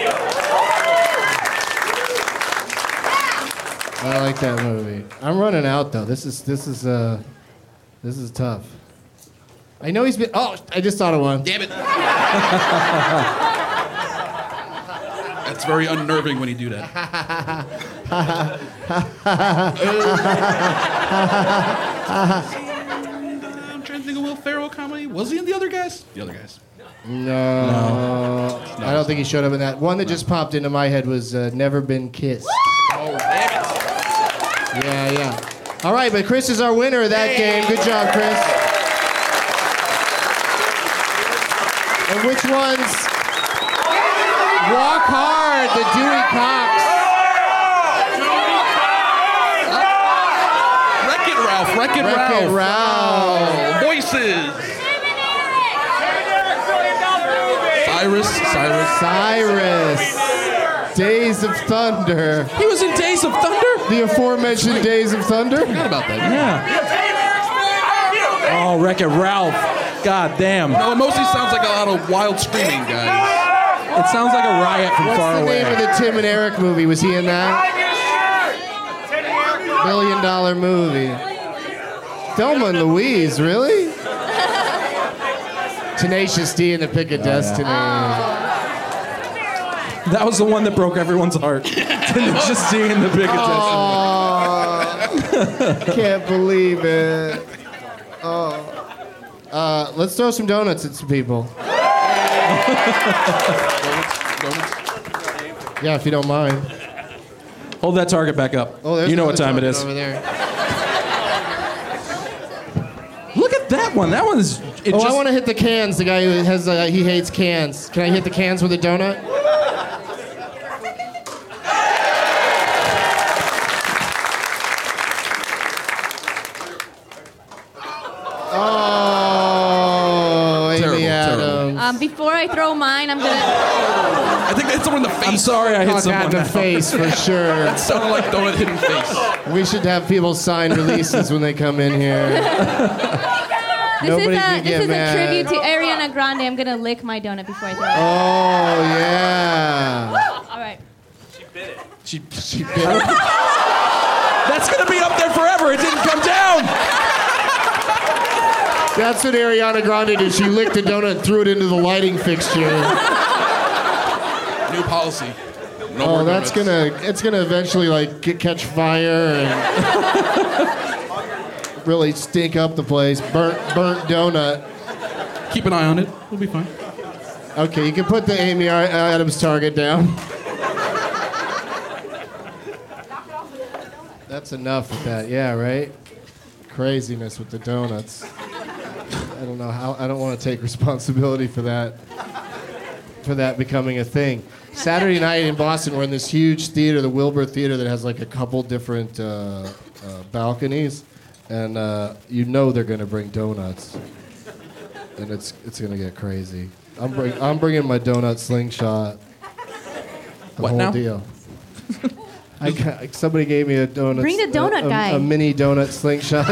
I like that movie. I'm running out though. This is this is uh this is tough. I know he's been. Oh, I just thought of one. Damn it. That's very unnerving when you do that. I'm trying to think of Will Ferrell comedy. Was he in the other guys? The other guys. No, No. I don't think he showed up in that. One that just popped into my head was uh, Never Been Kissed. Oh, damn it. Yeah, yeah. All right, but Chris is our winner of that game. Good job, Chris. And which ones? Walk Hard, the Dewey Cox. Wreck-It Ralph. Wreck-It Wreck-It Ralph. Ralph. Voices. Cyrus. Cyrus. Cyrus. Days of Thunder. He was in Days of Thunder? The aforementioned Days of Thunder? Forgot about that. Yeah. Oh, Wreck-It Ralph. God damn. No, it mostly sounds like a lot of wild screaming, guys. It sounds like a riot from What's far the away. name of the Tim and Eric movie? Was he in that? Billion Dollar Movie. Thelma and Louise, really? Tenacious D and the Pick of Destiny. That was the one that broke everyone's heart. Just seeing the big Oh, can't believe it. Oh. Uh, let's throw some donuts at some people. Yeah, if you don't mind. Hold that target back up. Oh, there's you know what another time it target is. over there. Look at that one. That one's. It Oh, just, I want to hit the cans. The guy who has uh, he hates cans. Can I hit the cans with a donut? Oh, Amy Terrible, Adams. terrible. Um, before I throw mine, I'm gonna. I think that's someone in the face. I'm sorry I hit Caught that someone. in the now. face for sure. That sounded like donut hitting face. We should have people sign releases when they come in here. This Nobody is a can this get is mad. a tribute to Ariana Grande. I'm gonna lick my donut before I throw it. Oh yeah. All right. She, she bit. That's gonna be up there forever. It didn't come down. That's what Ariana Grande did. She licked a donut and threw it into the lighting fixture. New policy. No Oh, more that's donuts. gonna it's gonna eventually like get, catch fire and really stink up the place. Burnt burnt donut. Keep an eye on it. We'll be fine. Okay, you can put the Amy Ar- Adams target down. That's enough with that. Yeah, right? Craziness with the donuts. I don't know how. I don't want to take responsibility for that. For that becoming a thing. Saturday night in Boston, we're in this huge theater, the Wilbur Theater, that has like a couple different uh, uh, balconies, and uh, you know they're gonna bring donuts, and it's it's gonna get crazy. I'm bring, I'm bringing my donut slingshot. The What whole now? deal. I got, somebody gave me a donut. Bring the donut a, a, guy. A mini donut slingshot.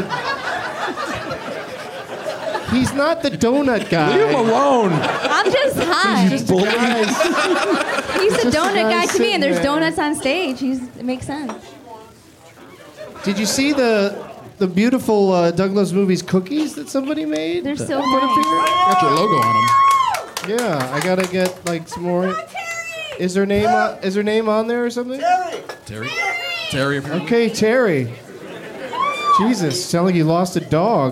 He's not the donut guy. Leave him alone. I'm just high. He's just a guy. He's a just a donut guy guy to me, sitting and there's there. donuts on stage. He's, it makes sense. Did you see the the beautiful uh, Douglas Movies cookies that somebody made? They're so Put up nice. here? Got your logo on them. Yeah, I gotta get like some more. Is her name on, is her name on there or something? Terry. Terry. apparently. Okay, Terry. Jesus, sound like you lost a dog.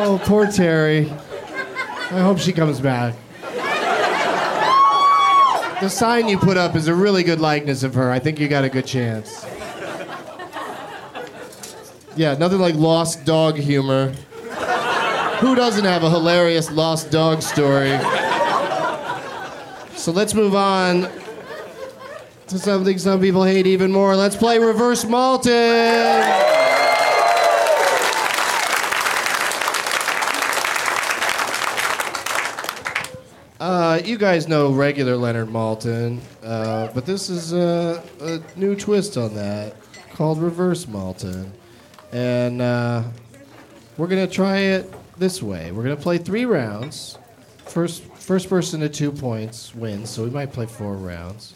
Oh, poor Terry. I hope she comes back. The sign you put up is a really good likeness of her. I think you got a good chance. Yeah, nothing like lost dog humor. Who doesn't have a hilarious lost dog story? So let's move on to something some people hate even more. Let's play Reverse Malton. Uh, you guys know regular Leonard Maltin, uh, but this is a, a new twist on that called Reverse Maltin. And uh, we're going to try it this way. We're going to play three rounds. First, first person to two points wins, so we might play four rounds.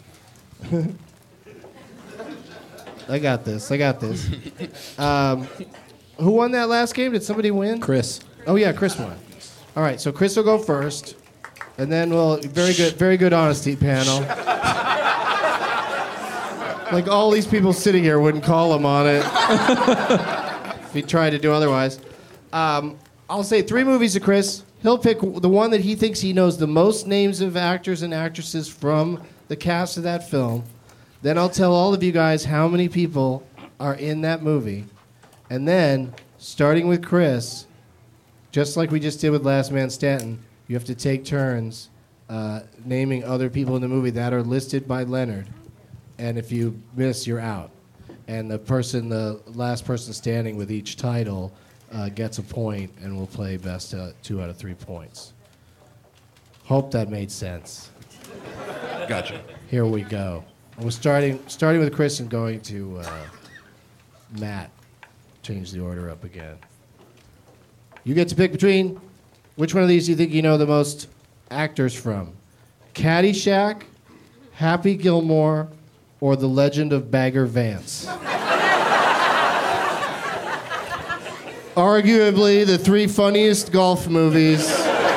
I got this. I got this. Um, who won that last game? Did somebody win? Chris. Oh, yeah, Chris won. All right, so Chris will go first. And then we'll, very good, very good honesty panel. Like all these people sitting here wouldn't call him on it if he tried to do otherwise. Um, I'll say three movies to Chris. He'll pick the one that he thinks he knows the most names of actors and actresses from the cast of that film. Then I'll tell all of you guys how many people are in that movie. And then, starting with Chris, just like we just did with Last Man Stanton, you have to take turns uh, naming other people in the movie that are listed by Leonard. And if you miss, you're out. And the person, the last person standing with each title uh, gets a point, and we'll play best uh, two out of three points. Hope that made sense. Gotcha. Here we go. We're starting, starting with Chris and going to uh, Matt. Change the order up again. You get to pick between... Which one of these do you think you know the most actors from? Caddyshack, Happy Gilmore, or The Legend of Bagger Vance? Arguably the three funniest golf movies.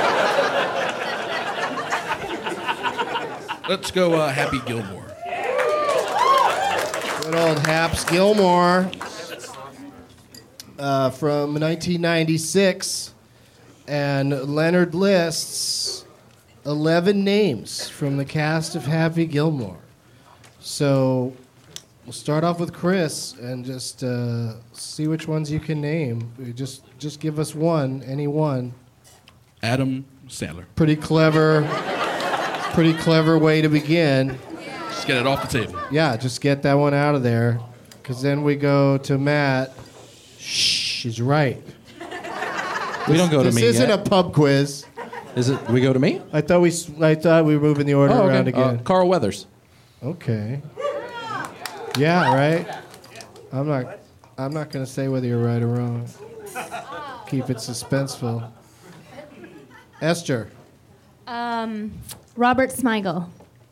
Let's go uh, Happy Gilmore. Good old Haps Gilmore. Uh, from nineteen ninety-six. And Leonard lists eleven names from the cast of Happy Gilmore. So we'll start off with Chris and just uh, see which ones you can name. Just, just give us one, any one. Adam Sandler. Pretty clever, pretty clever way to begin. Just get it off the table. Yeah, just get that one out of there. Because then we go to Matt. Shh, she's right. We don't go to this me This isn't yet. a pub quiz. Is it? We go to me? I thought we. I thought we were moving the order Oh, okay. around again. Uh, Carl Weathers. Okay. Yeah, right. I'm not. I'm not going to say whether you're right or wrong. Keep it suspenseful. Esther. Um, Robert Smigel.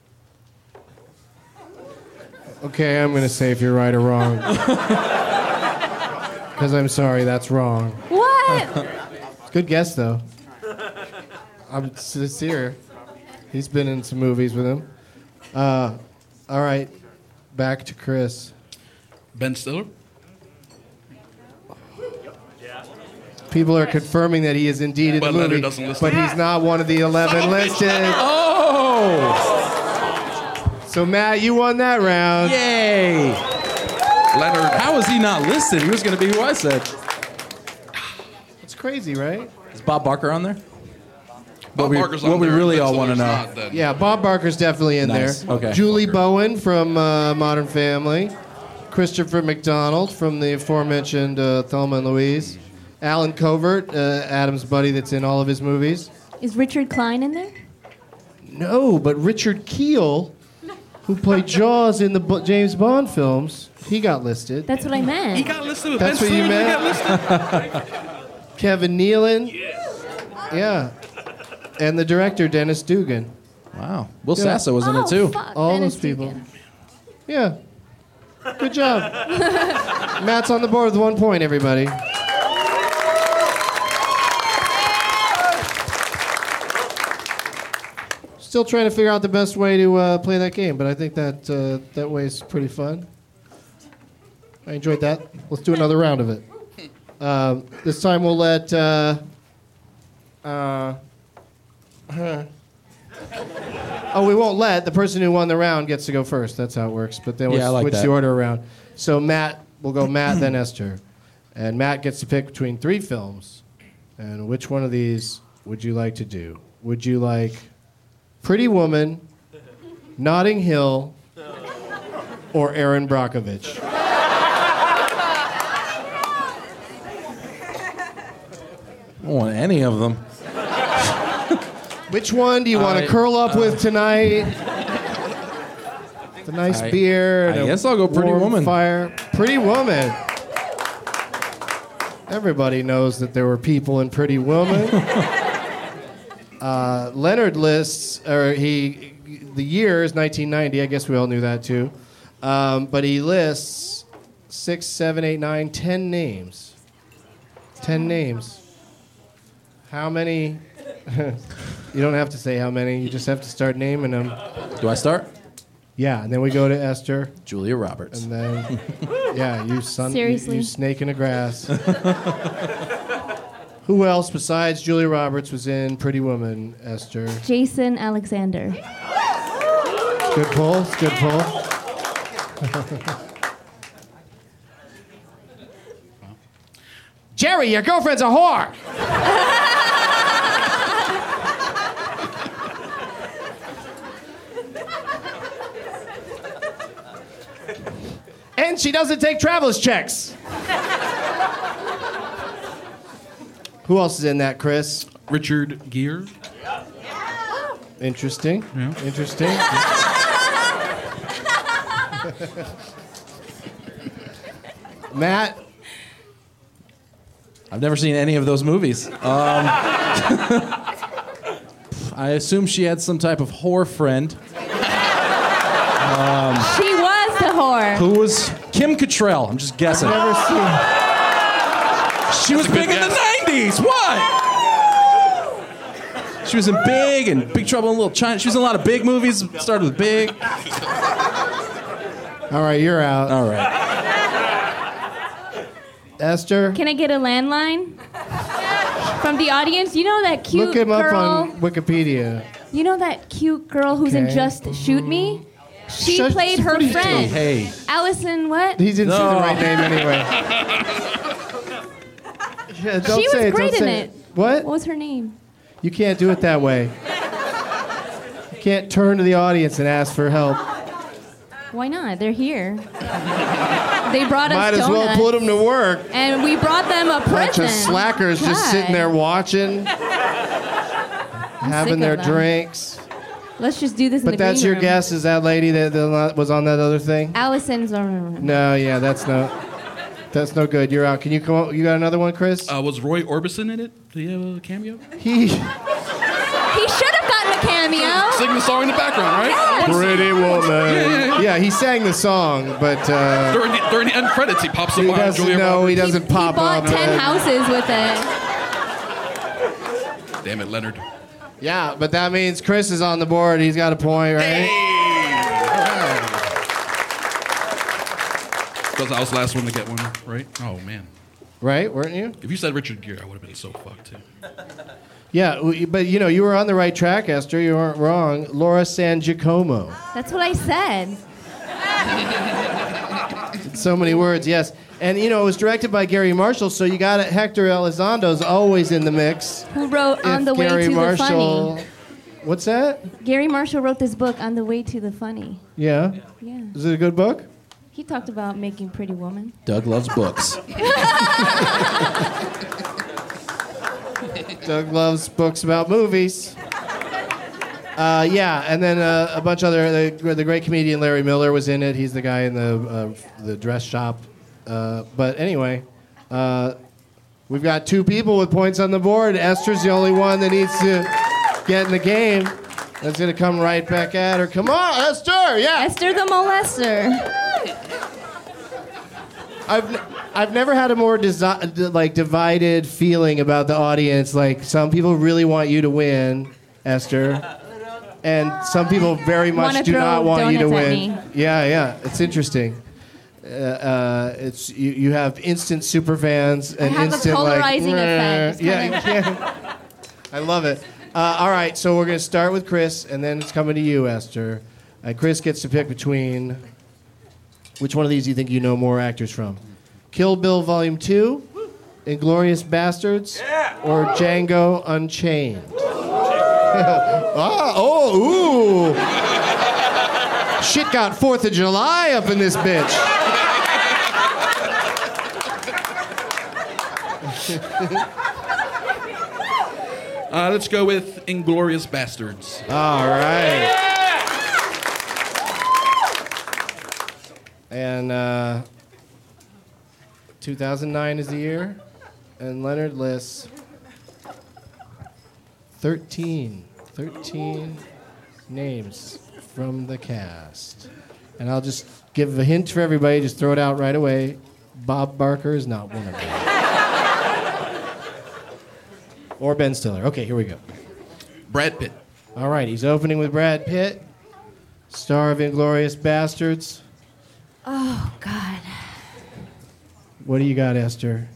Okay, I'm going to say if you're right or wrong. Because I'm sorry, that's wrong. What? Good guess, though. I'm sincere. He's been in some movies with him. Uh, all right, back to Chris. Ben Stiller. People are confirming that he is indeed in But the movie, Leonard doesn't list but him. he's not one of the eleven listed. Oh! So Matt, you won that round. Yay! Leonard. How is he not listed? He was going to be who I said. It's crazy, right? Is Bob Barker on there? Bob what we, Barker's on what we there. really Ben all want to Stiller's know. not, then. Yeah, Bob Barker's definitely in Nice. there. Okay. Julie Bowen from uh, Modern Family. Christopher McDonald from the aforementioned uh, Thelma and Louise. Alan Covert, uh, Adam's buddy that's in all of his movies. Is Richard Klein in there? No, but Richard Kiel, who played Jaws in the Bo- James Bond films, he got listed. That's what I meant. He got listed with That's Ben what you Stiller. He meant? got listed. Kevin Nealon. Yeah. And the director, Dennis Dugan. Wow. Will Yeah. Sasso was in oh, it too. Fuck, All Dennis those people. Dugan. Yeah. Good job. Matt's on the board with one point, everybody. Still trying to figure out the best way to uh, play that game, but I think that uh, that way is pretty fun. I enjoyed that. Let's do another round of it. Um, this time we'll let uh, Uh, huh. Oh, we won't let. The person who won the round gets to go first. That's how it works. But then we'll Yeah, I like switch that. the order around. So Matt, we'll go Matt, then Esther. And Matt gets to pick between three films. And which one of these would you like to do? Would you like Pretty Woman, Notting Hill, or Aaron Brockovich? I don't want any of them. Which one do you want to I- curl up uh, with tonight? The nice I- beer. And I a guess I'll go Pretty warm Woman. Fire. Pretty Woman. Everybody knows that there were people in Pretty Woman. uh, Leonard lists, or he, the year is nineteen ninety. I guess we all knew that too. Um, but he lists six, seven, eight, nine, ten names. Ten names. How many? You don't have to say how many. You just have to start naming them. Do I start? Yeah, and then we go to Esther. Julia Roberts. And then, yeah, you son, you, Seriously? you snake in the grass. Who else besides Julia Roberts was in Pretty Woman, Esther? Jason Alexander. Good pull. It's good pull. Jerry, your girlfriend's a whore. And she doesn't take traveler's checks. Who else is in that, Chris? Richard Gere. Interesting. Yeah. Interesting. Matt? I've never seen any of those movies. Um, I assume she had some type of whore friend. Um, She was the whore. who was Kim Cattrall? I'm just guessing. Never seen. She was big in the nineties. What? She was in Big and Big Trouble in Little China. She was in a lot of big movies. Started with Big. All right, you're out. All right. Esther? Can I get a landline from the audience? You know that cute Look him up girl. on Wikipedia. You know that cute girl who's in Okay. Just Shoot Me? She Shut- played her what are you friend. doing? Hey. Allison, what? He didn't say No. the right name anyway. Yeah, don't she say was great don't in say it. What? What was her name? You can't do it that way. You can't turn to the audience and ask for help. Why not? They're here. They brought us Might as well donuts, put them to work. and we brought them a Bunch present. of slackers just God. sitting there watching, I'm having sick their of them. drinks. Let's just do this in But the that's green your room. guess? Is that lady that, that was on that other thing? Allison's. No, yeah, that's no, that's no good. You're out. Can you come? up- You got another one, Chris? Uh, was Roy Orbison in it? Did he have a cameo? He. He should have gotten a cameo. Singing the song in the background, right? Yes. Pretty woman. Yeah, yeah, yeah. Yeah, he sang the song, but uh, During the, during the end credits, he pops up he on doesn't. Julia No, Roberts. he doesn't He pop bought up. ten uh, houses with it. Damn it, Leonard. Yeah, but that means Chris is on the board. He's got a point, right? Because I was the last one to get one, right? Oh, man. Right, weren't you? If you said Richard Gere, I would have been so fucked, too. Yeah, w- but you know, you were on the right track, Esther. You weren't wrong. Laura San Giacomo. That's what I said. So many words, yes. And you know, it was directed by Gary Marshall, so you got it. Hector Elizondo's always in the mix. Who wrote On If the Way Gary to Marshall, the Funny? What's that? Gary Marshall wrote this book, On the Way to the Funny. Yeah. Yeah. Is it a good book? He talked about making Pretty Woman. Doug loves books. Doug loves books about movies. Uh, yeah, and then uh, a bunch of other. The, the great comedian Larry Miller was in it. He's the guy in the uh, the dress shop. Uh, but anyway, uh, we've got two people with points on the board. Esther's the only one that needs to get in the game. That's gonna come right back at her. Come on, Esther! Yeah. Esther the Molester. I've n- I've never had a more desi- d- like divided feeling about the audience. Like some people really want you to win, Esther, and some people very much Wanna do throw not want you to donuts at win. me. Yeah, yeah, it's interesting. Uh, uh, it's you, you have instant super fans and have a instant polarizing like. effect. It's Yeah, kinda- you can't. I love it. Uh, all right, so we're going to start with Chris, and then it's coming to you, Esther. Uh, Chris gets to pick between... Which one of these do you think you know more actors from? Kill Bill Volume two, Inglourious Bastards, yeah. or Django Unchained? ah, oh, ooh. Shit got fourth of July up in this bitch. uh, let's go with Inglourious Bastards. All right. And uh, two thousand nine is the year. And Leonard lists thirteen, thirteen names from the cast. And I'll just give a hint for everybody, just throw it out right away. Bob Barker is not one of them. Or Ben Stiller. Okay, here we go. Brad Pitt. All right, he's opening with Brad Pitt, star of Inglourious Bastards. Oh, God. What do you got, Esther?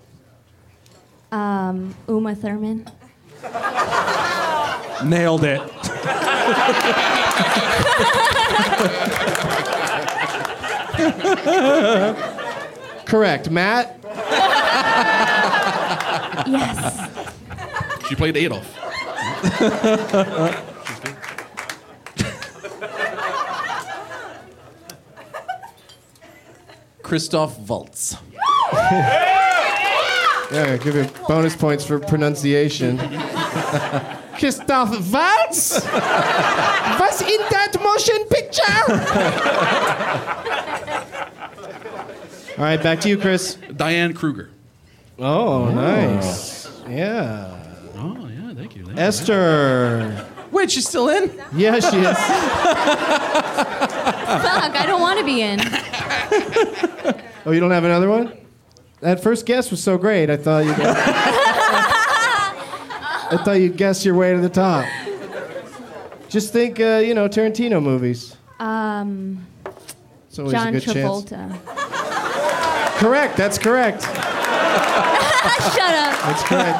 Um, Uma Thurman. Nailed it. Correct. Matt? Yes. She played Adolf. Christoph Waltz. Yeah, give you bonus points for pronunciation. Christoph Waltz? What's in that motion picture? All right, back to you, Chris. Diane Kruger. Oh, nice. Yeah. Oh, yeah, thank you. Thank Esther. Wait, she's still in? Yeah, she is. Fuck, I don't want to be in. Oh, you don't have another one? That first guess was so great. I thought you. I thought you'd guess your way to the top. Just think, uh, you know, Tarantino movies. Um, It's always John a good Travolta. chance. Correct. That's correct. Shut up. That's correct.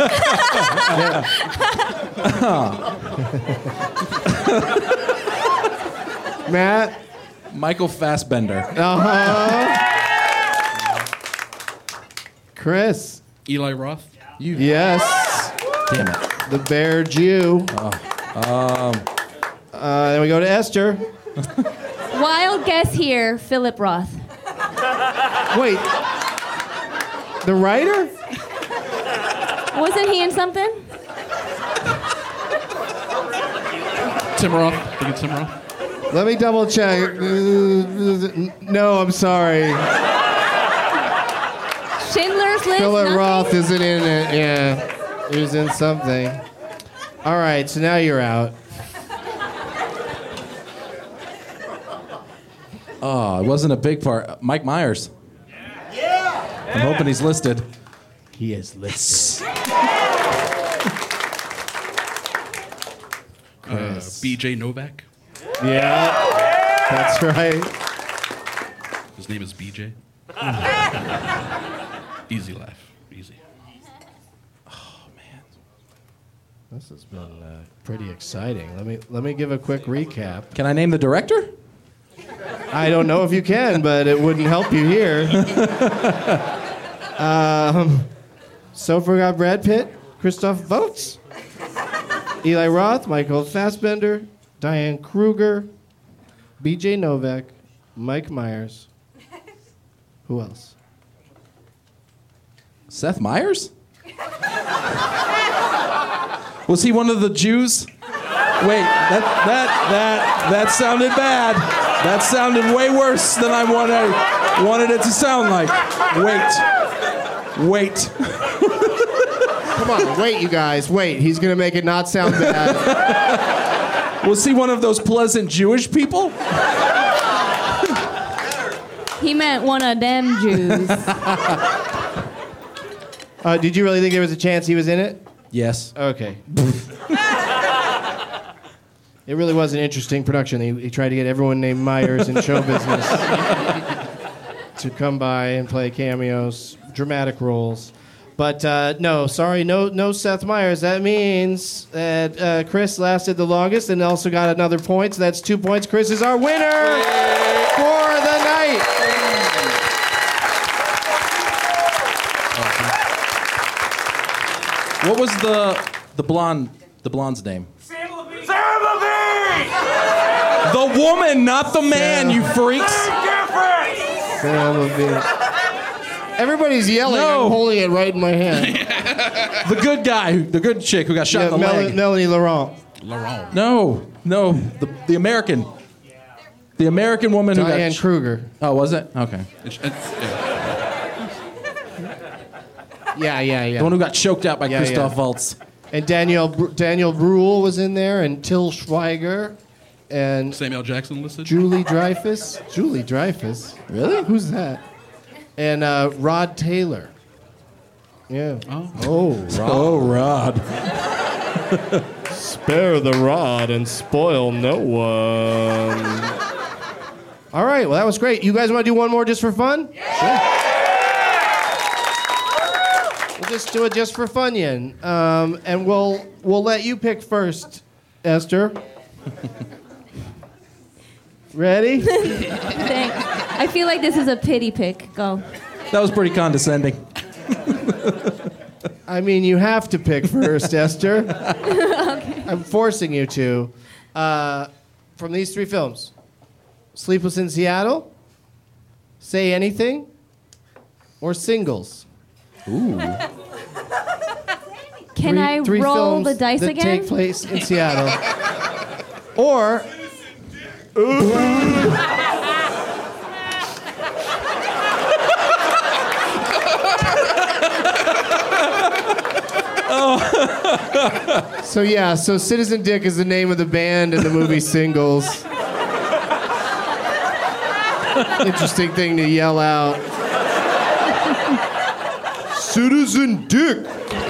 Matt. Michael Fassbender. Uh-huh. Chris. Eli Roth. You. Yes. Damn it. The Bear Jew. Oh. Um. Uh, then we go to Esther. Wild guess here, Philip Roth. Wait. The writer? Wasn't he in something? Tim Roth. Think it's Tim Roth. Let me double check. No, I'm sorry. Schindler's List? Philip Nothing? Roth isn't in it. Yeah. He was in something. All right, so now you're out. Oh, it wasn't a big part. Mike Myers. Yeah. I'm hoping he's listed. He is listed. Uh, B J Novak. Yeah, that's right. His name is B J. Easy laugh. Easy. Oh, man. This has been uh, pretty exciting. Let me let me give a quick recap. Can I name the director? I don't know if you can, but it wouldn't help you here. um, so far, we got Brad Pitt, Christoph Waltz, Eli Roth, Michael Fassbender, Diane Kruger, B J Novak, Mike Myers. Who else? Seth Meyers? Was he one of the Jews? Wait, that that that that sounded bad. That sounded way worse than I wanted wanted it to sound like. Wait. Wait. Come on, wait, you guys, wait. He's gonna make it not sound bad. Was he one of those pleasant Jewish people? He meant one of them Jews. Uh, did you really think there was a chance he was in it? Yes. Okay. It really was an interesting production. He, he tried to get everyone named Myers in show business to come by and play cameos, dramatic roles. But uh, no, sorry, no, no Seth Meyers. That means that uh, Chris lasted the longest and also got another point. So that's two points. Chris is our winner for the night. What was the the blonde the blonde's name? Sarah Levine! The woman, not the man, you freaks. Sarah Levine. Everybody's yelling. No. I'm holding it right in my hand. The good guy, who- the good chick who got shot Yeah, in the Mel- leg. Melanie Laurent. Laurent. No, no, the the American. The American woman who Diane got. Kruger. Oh, was it? Okay. It's, it's, yeah. Yeah, yeah, yeah. The one who got choked out by Yeah, Christoph yeah. Waltz. And Danielle Br- Daniel Bruhl was in there, and Till Schweiger, and Samuel Jackson listed. Julie Dreyfus. Julie Dreyfus. Really? Who's that? And uh, Rod Taylor. Yeah. Oh. Oh, Rod. Oh, Rod. Spare the rod and spoil no one. All right. Well, that was great. You guys want to do one more just for fun? Yeah. Sure. We'll just do it just for fun, Yin. Um, and we'll we'll let you pick first, Esther. Ready? Thanks. I feel like this is a pity pick. Go. That was pretty condescending. I mean, you have to pick first, Esther. Okay. I'm forcing you to. Uh, from these three films, Sleepless in Seattle, Say Anything, or Singles. Ooh. Can Three- I three roll films the dice that again? take place in Seattle. Or... So yeah, so Citizen Dick is the name of the band in the movie Singles. Interesting thing to yell out. Citizen Dick.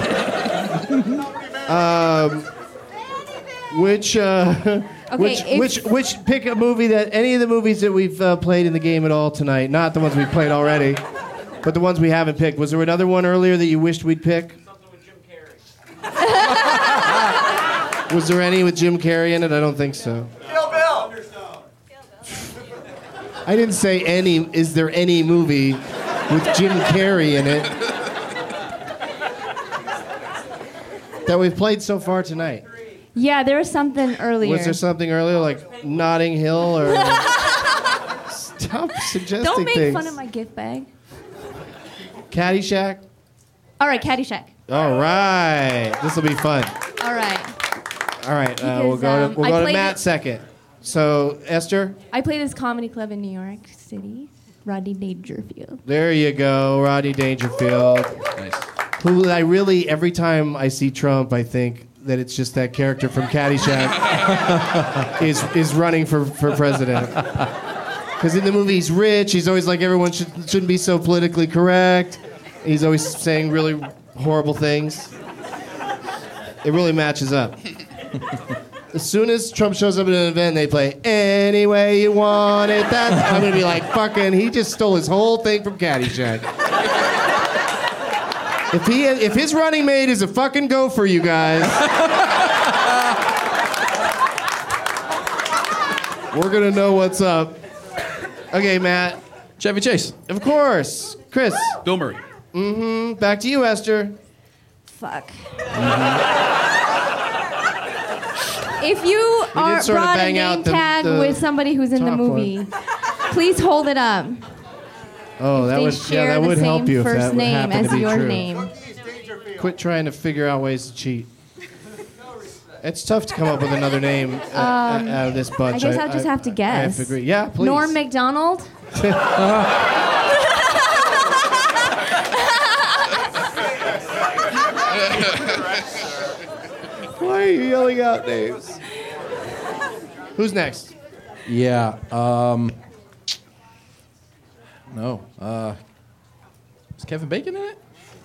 um, which uh, Okay, which if- which which pick a movie that any of the movies that we've uh, played in the game at all tonight, not the ones we played already, but the ones we haven't picked. Was there another one earlier that you wished we'd pick? Was there any with Jim Carrey in it? I don't think so. Kill Bill! I didn't say any. Is there any movie with Jim Carrey in it that we've played so far tonight? Yeah, there was something earlier. Was there something earlier like Notting Hill or? Stop suggesting Don't make things. fun of my gift bag. Caddyshack. All right, Caddyshack. All right, this will be fun. All right. All right, uh, we'll Because, go um, to we'll I go to played Matt it- second. So Esther, I play this comedy club in New York City. Rodney Dangerfield. there you go, Rodney Dangerfield. Nice. Who I really, every time I see Trump, I think that it's just that character from Caddyshack is is running for, for president. Because in the movie he's rich, he's always like everyone should, shouldn't be so politically correct. He's always saying really horrible things. It really matches up. As soon as Trump shows up at an event, they play "Any Way You Want It." That I'm gonna be like, "Fucking, he just stole his whole thing from Caddyshack." If he, if his running mate is a fucking gopher, you guys, we're gonna know what's up. Okay, Matt. Chevy Chase. Of course, Chris. Bill Murray. Mm-hmm. Back to you, Esther. Fuck. If you We did are sort of brought a bang name out the- tag the with somebody who's in the top movie, please hold it up. Oh, that they would share yeah, that the would help same you if first that name happened as to be your true. name. Quit trying to figure out ways to cheat. It's tough to come up with another name uh, Um, out of this I bunch. guess I'll just have to I guess. have to agree. Yeah, please. Norm Macdonald. Why are you yelling out names? Who's next? Yeah. Um, no. Uh, is Kevin Bacon in it?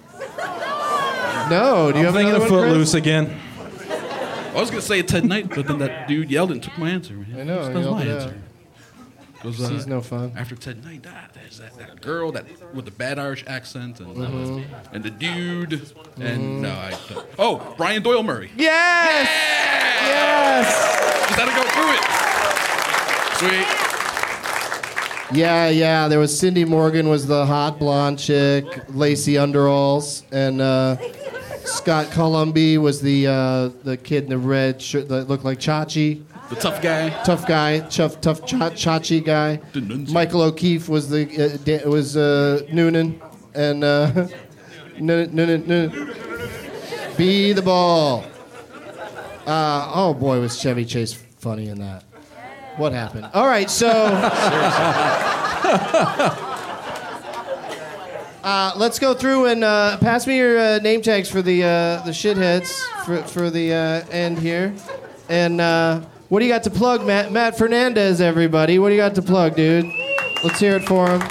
No. Do you I'm have thinking another of one, Chris? Footloose again. I was gonna say Ted Knight, but then that dude yelled and took my answer. I know. That's you my yelled it answer. out. Goes, uh, She's no fun. After Ted Knight died, there's that, that girl that with the bad Irish accent and Mhm. and the dude and Mhm. no, I don't. Oh, Brian Doyle Murray. Yes. Yes. Just had to go through it. Sweet. Yeah, yeah. There was Cindy Morgan was the hot blonde chick, lacy underalls, and uh, Scott Columby was the uh, the kid in the red shirt that looked like Chachi. The tough guy. Tough guy, tough, tough cha- Chachi guy. Michael O'Keefe was the uh, da- was uh, Noonan, and uh, Noonan, Noonan, Noonan. Be the ball. Uh, oh boy, was Chevy Chase funny in that. What happened? All right, so uh, let's go through and uh, pass me your uh, name tags for the uh, the shitheads for for the uh, end here. And uh, what do you got to plug, Matt? Matt Fernandez, everybody. What do you got to plug, dude? Let's hear it for him.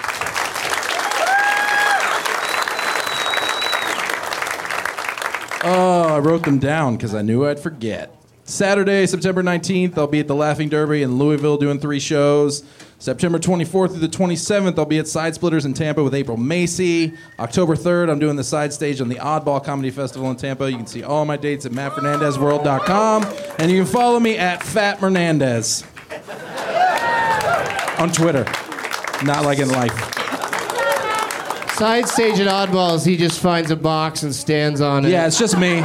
Oh, I wrote them down because I knew I'd forget. Saturday, September nineteenth, I'll be at the Laughing Derby in Louisville doing three shows. September twenty-fourth through the twenty-seventh, I'll be at Side Splitters in Tampa with April Macy. October third, I'm doing the side stage on the Oddball Comedy Festival in Tampa. You can see all my dates at matt fernandez world dot com. And you can follow me at Fat Fernandez on Twitter. Not like in life. Side stage at Oddballs, he just finds a box and stands on it. Yeah, it's just me.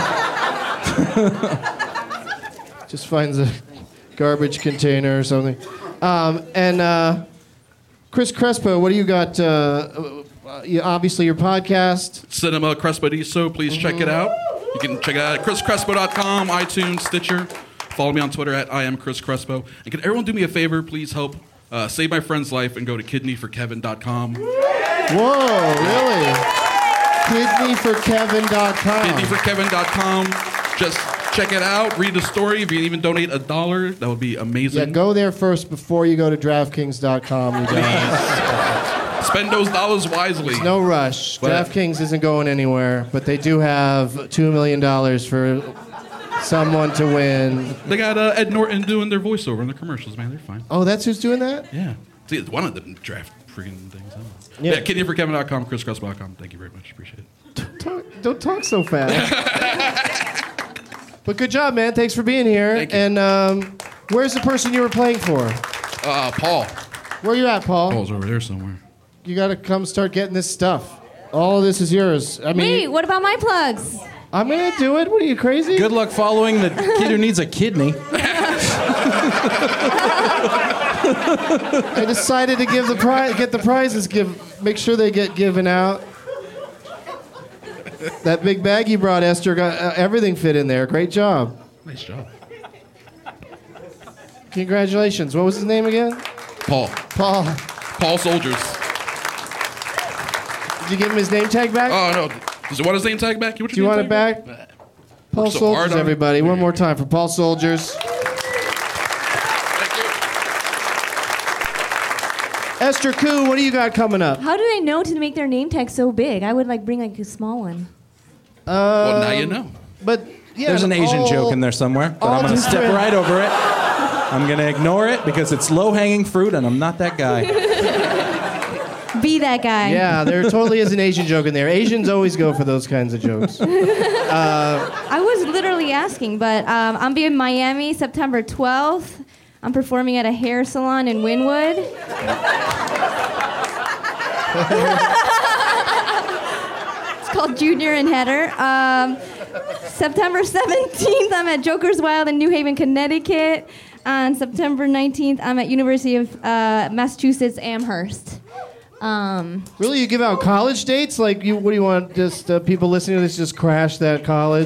Just finds a garbage container or something. Um, and uh, Chris Crespo, what do you got? Uh, uh, you, obviously, your podcast. Cinema Crespodiso, please check it out. You can check it out at chris crespo dot com, iTunes, Stitcher. Follow me on Twitter at I am Chris Crespo. And can everyone do me a favor? Please help uh, save my friend's life and go to kidney for kevin dot com. Whoa, really? kidney for kevin dot com. kidney for kevin dot com. Just check it out. Read the story. If you even donate a dollar, that would be amazing. Yeah, go there first before you go to DraftKings dot com. You guys. Spend those dollars wisely. There's no rush. But- DraftKings isn't going anywhere, but they do have two million dollars for someone to win. They got uh, Ed Norton doing their voiceover in the commercials, man. They're fine. Oh, that's who's doing that? Yeah. See, it's one of them draft freaking things. I don't know. Yeah. Yeah, kidney for kevin dot com, chris crespo dot com. Thank you very much. Appreciate it. Talk, don't talk so fast. But good job, man. Thanks for being here. Thank you. And um, where's the person you were playing for? Uh, Paul. Where you at, Paul? Paul's over there somewhere. You got to come start getting this stuff. All of this is yours. I mean, Wait, what about my plugs? I'm going to do it. What are you, crazy? Good luck following the kid who needs a kidney. I decided to give the prize, get the prizes, give, make sure they get given out. That big bag you brought, Esther, got uh, everything fit in there. Great job. Nice job. Congratulations. What was his name again? Paul. Paul. Paul Soldiers. Did you give him his name tag back? Oh, no. Does he want his name tag back? Do you want it back? Paul Worked so hard Soldiers, on it. everybody. One more time for Paul Soldiers. Esther Koo, what do you got coming up? How do they know to make their name tag so big? I would like bring like a small one. Well, now you know. But yeah, There's an Asian all- joke in there somewhere, but all I'm going to step different- right over it. I'm going to ignore it because it's low-hanging fruit, and I'm not that guy. Be that guy. Yeah, there totally is an Asian joke in there. Asians always go for those kinds of jokes. Uh, I was literally asking, but um, I'm be in Miami September twelfth. I'm performing at a hair salon in Wynwood. It's called Junior and Header. Um, September seventeenth, I'm at Joker's Wild in New Haven, Connecticut. On September nineteenth, I'm at University of uh, Massachusetts Amherst. Um, really, you give out college dates? Like, you? What do you want? Just uh, people listening to this just crash that college?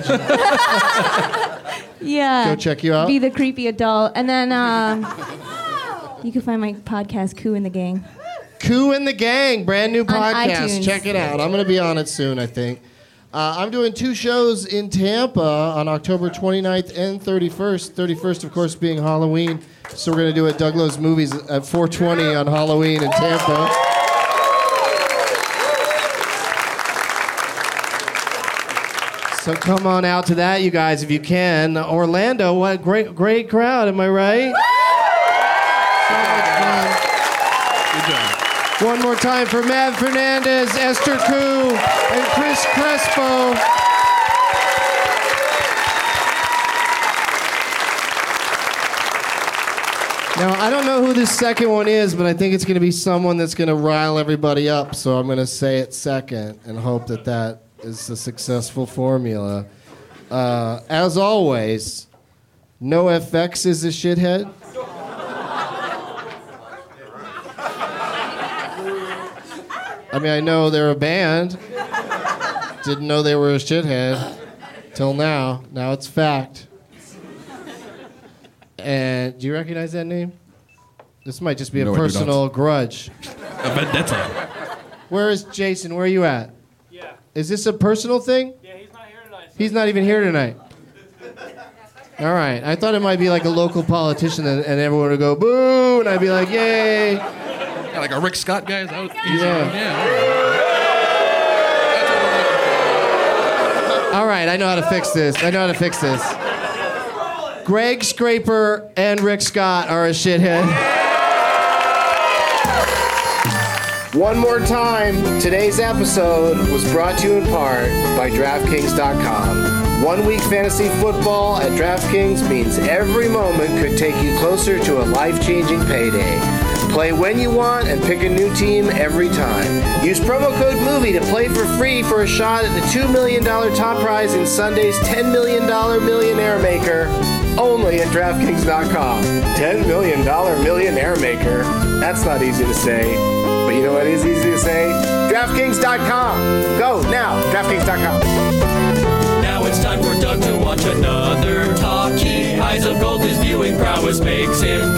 yeah. Go check you out? Be the creepy adult. And then um, you can find my podcast, Koo and the Gang. Koo and the Gang, brand new On podcast. iTunes. Check it out. I'm going to be on it soon, I think. Uh, I'm doing two shows in Tampa on October twenty-ninth and thirty-first. thirty-first, of course, being Halloween. So we're going to do it Douglas Movies at four twenty on Halloween in Tampa. So come on out to that, you guys, if you can. Orlando, what a great, great crowd, am I right? Good job. One more time for Matt Fernandez, Esther Koo, and Chris Crespo. Now, I don't know who this second one is, but I think it's going to be someone that's going to rile everybody up, so I'm going to say it second and hope that that is a successful formula. Uh, as always, NoFX is a shithead. I mean, I know they're a band. Didn't know they were a shithead till now. Now it's fact. And do you recognize that name? This might just be a No, I do personal not. grudge. A vendetta. Where is Jason? Where are you at? Yeah. Is this a personal thing? Yeah, he's not here tonight. He's not even here tonight. All right. I thought it might be like a local politician and, and everyone would go, boo, and I'd be like, yay. Yeah, like a Rick Scott guy? Is that what Yeah. yeah. All right, I know how to fix this. I know how to fix this. Greg Scraper and Rick Scott are a shithead. One more time, today's episode was brought to you in part by DraftKings dot com. One week fantasy football at DraftKings means every moment could take you closer to a life-changing payday. Play when you want and pick a new team every time. Use promo code MOVIE to play for free for a shot at the two million dollars top prize in Sunday's ten million dollars Millionaire Maker. Only at DraftKings dot com. ten million dollars Millionaire Maker. That's not easy to say. But you know what is easy to say? DraftKings dot com. Go now. DraftKings dot com. Now it's time for Doug to watch another talkie. Eyes of gold, his viewing prowess makes him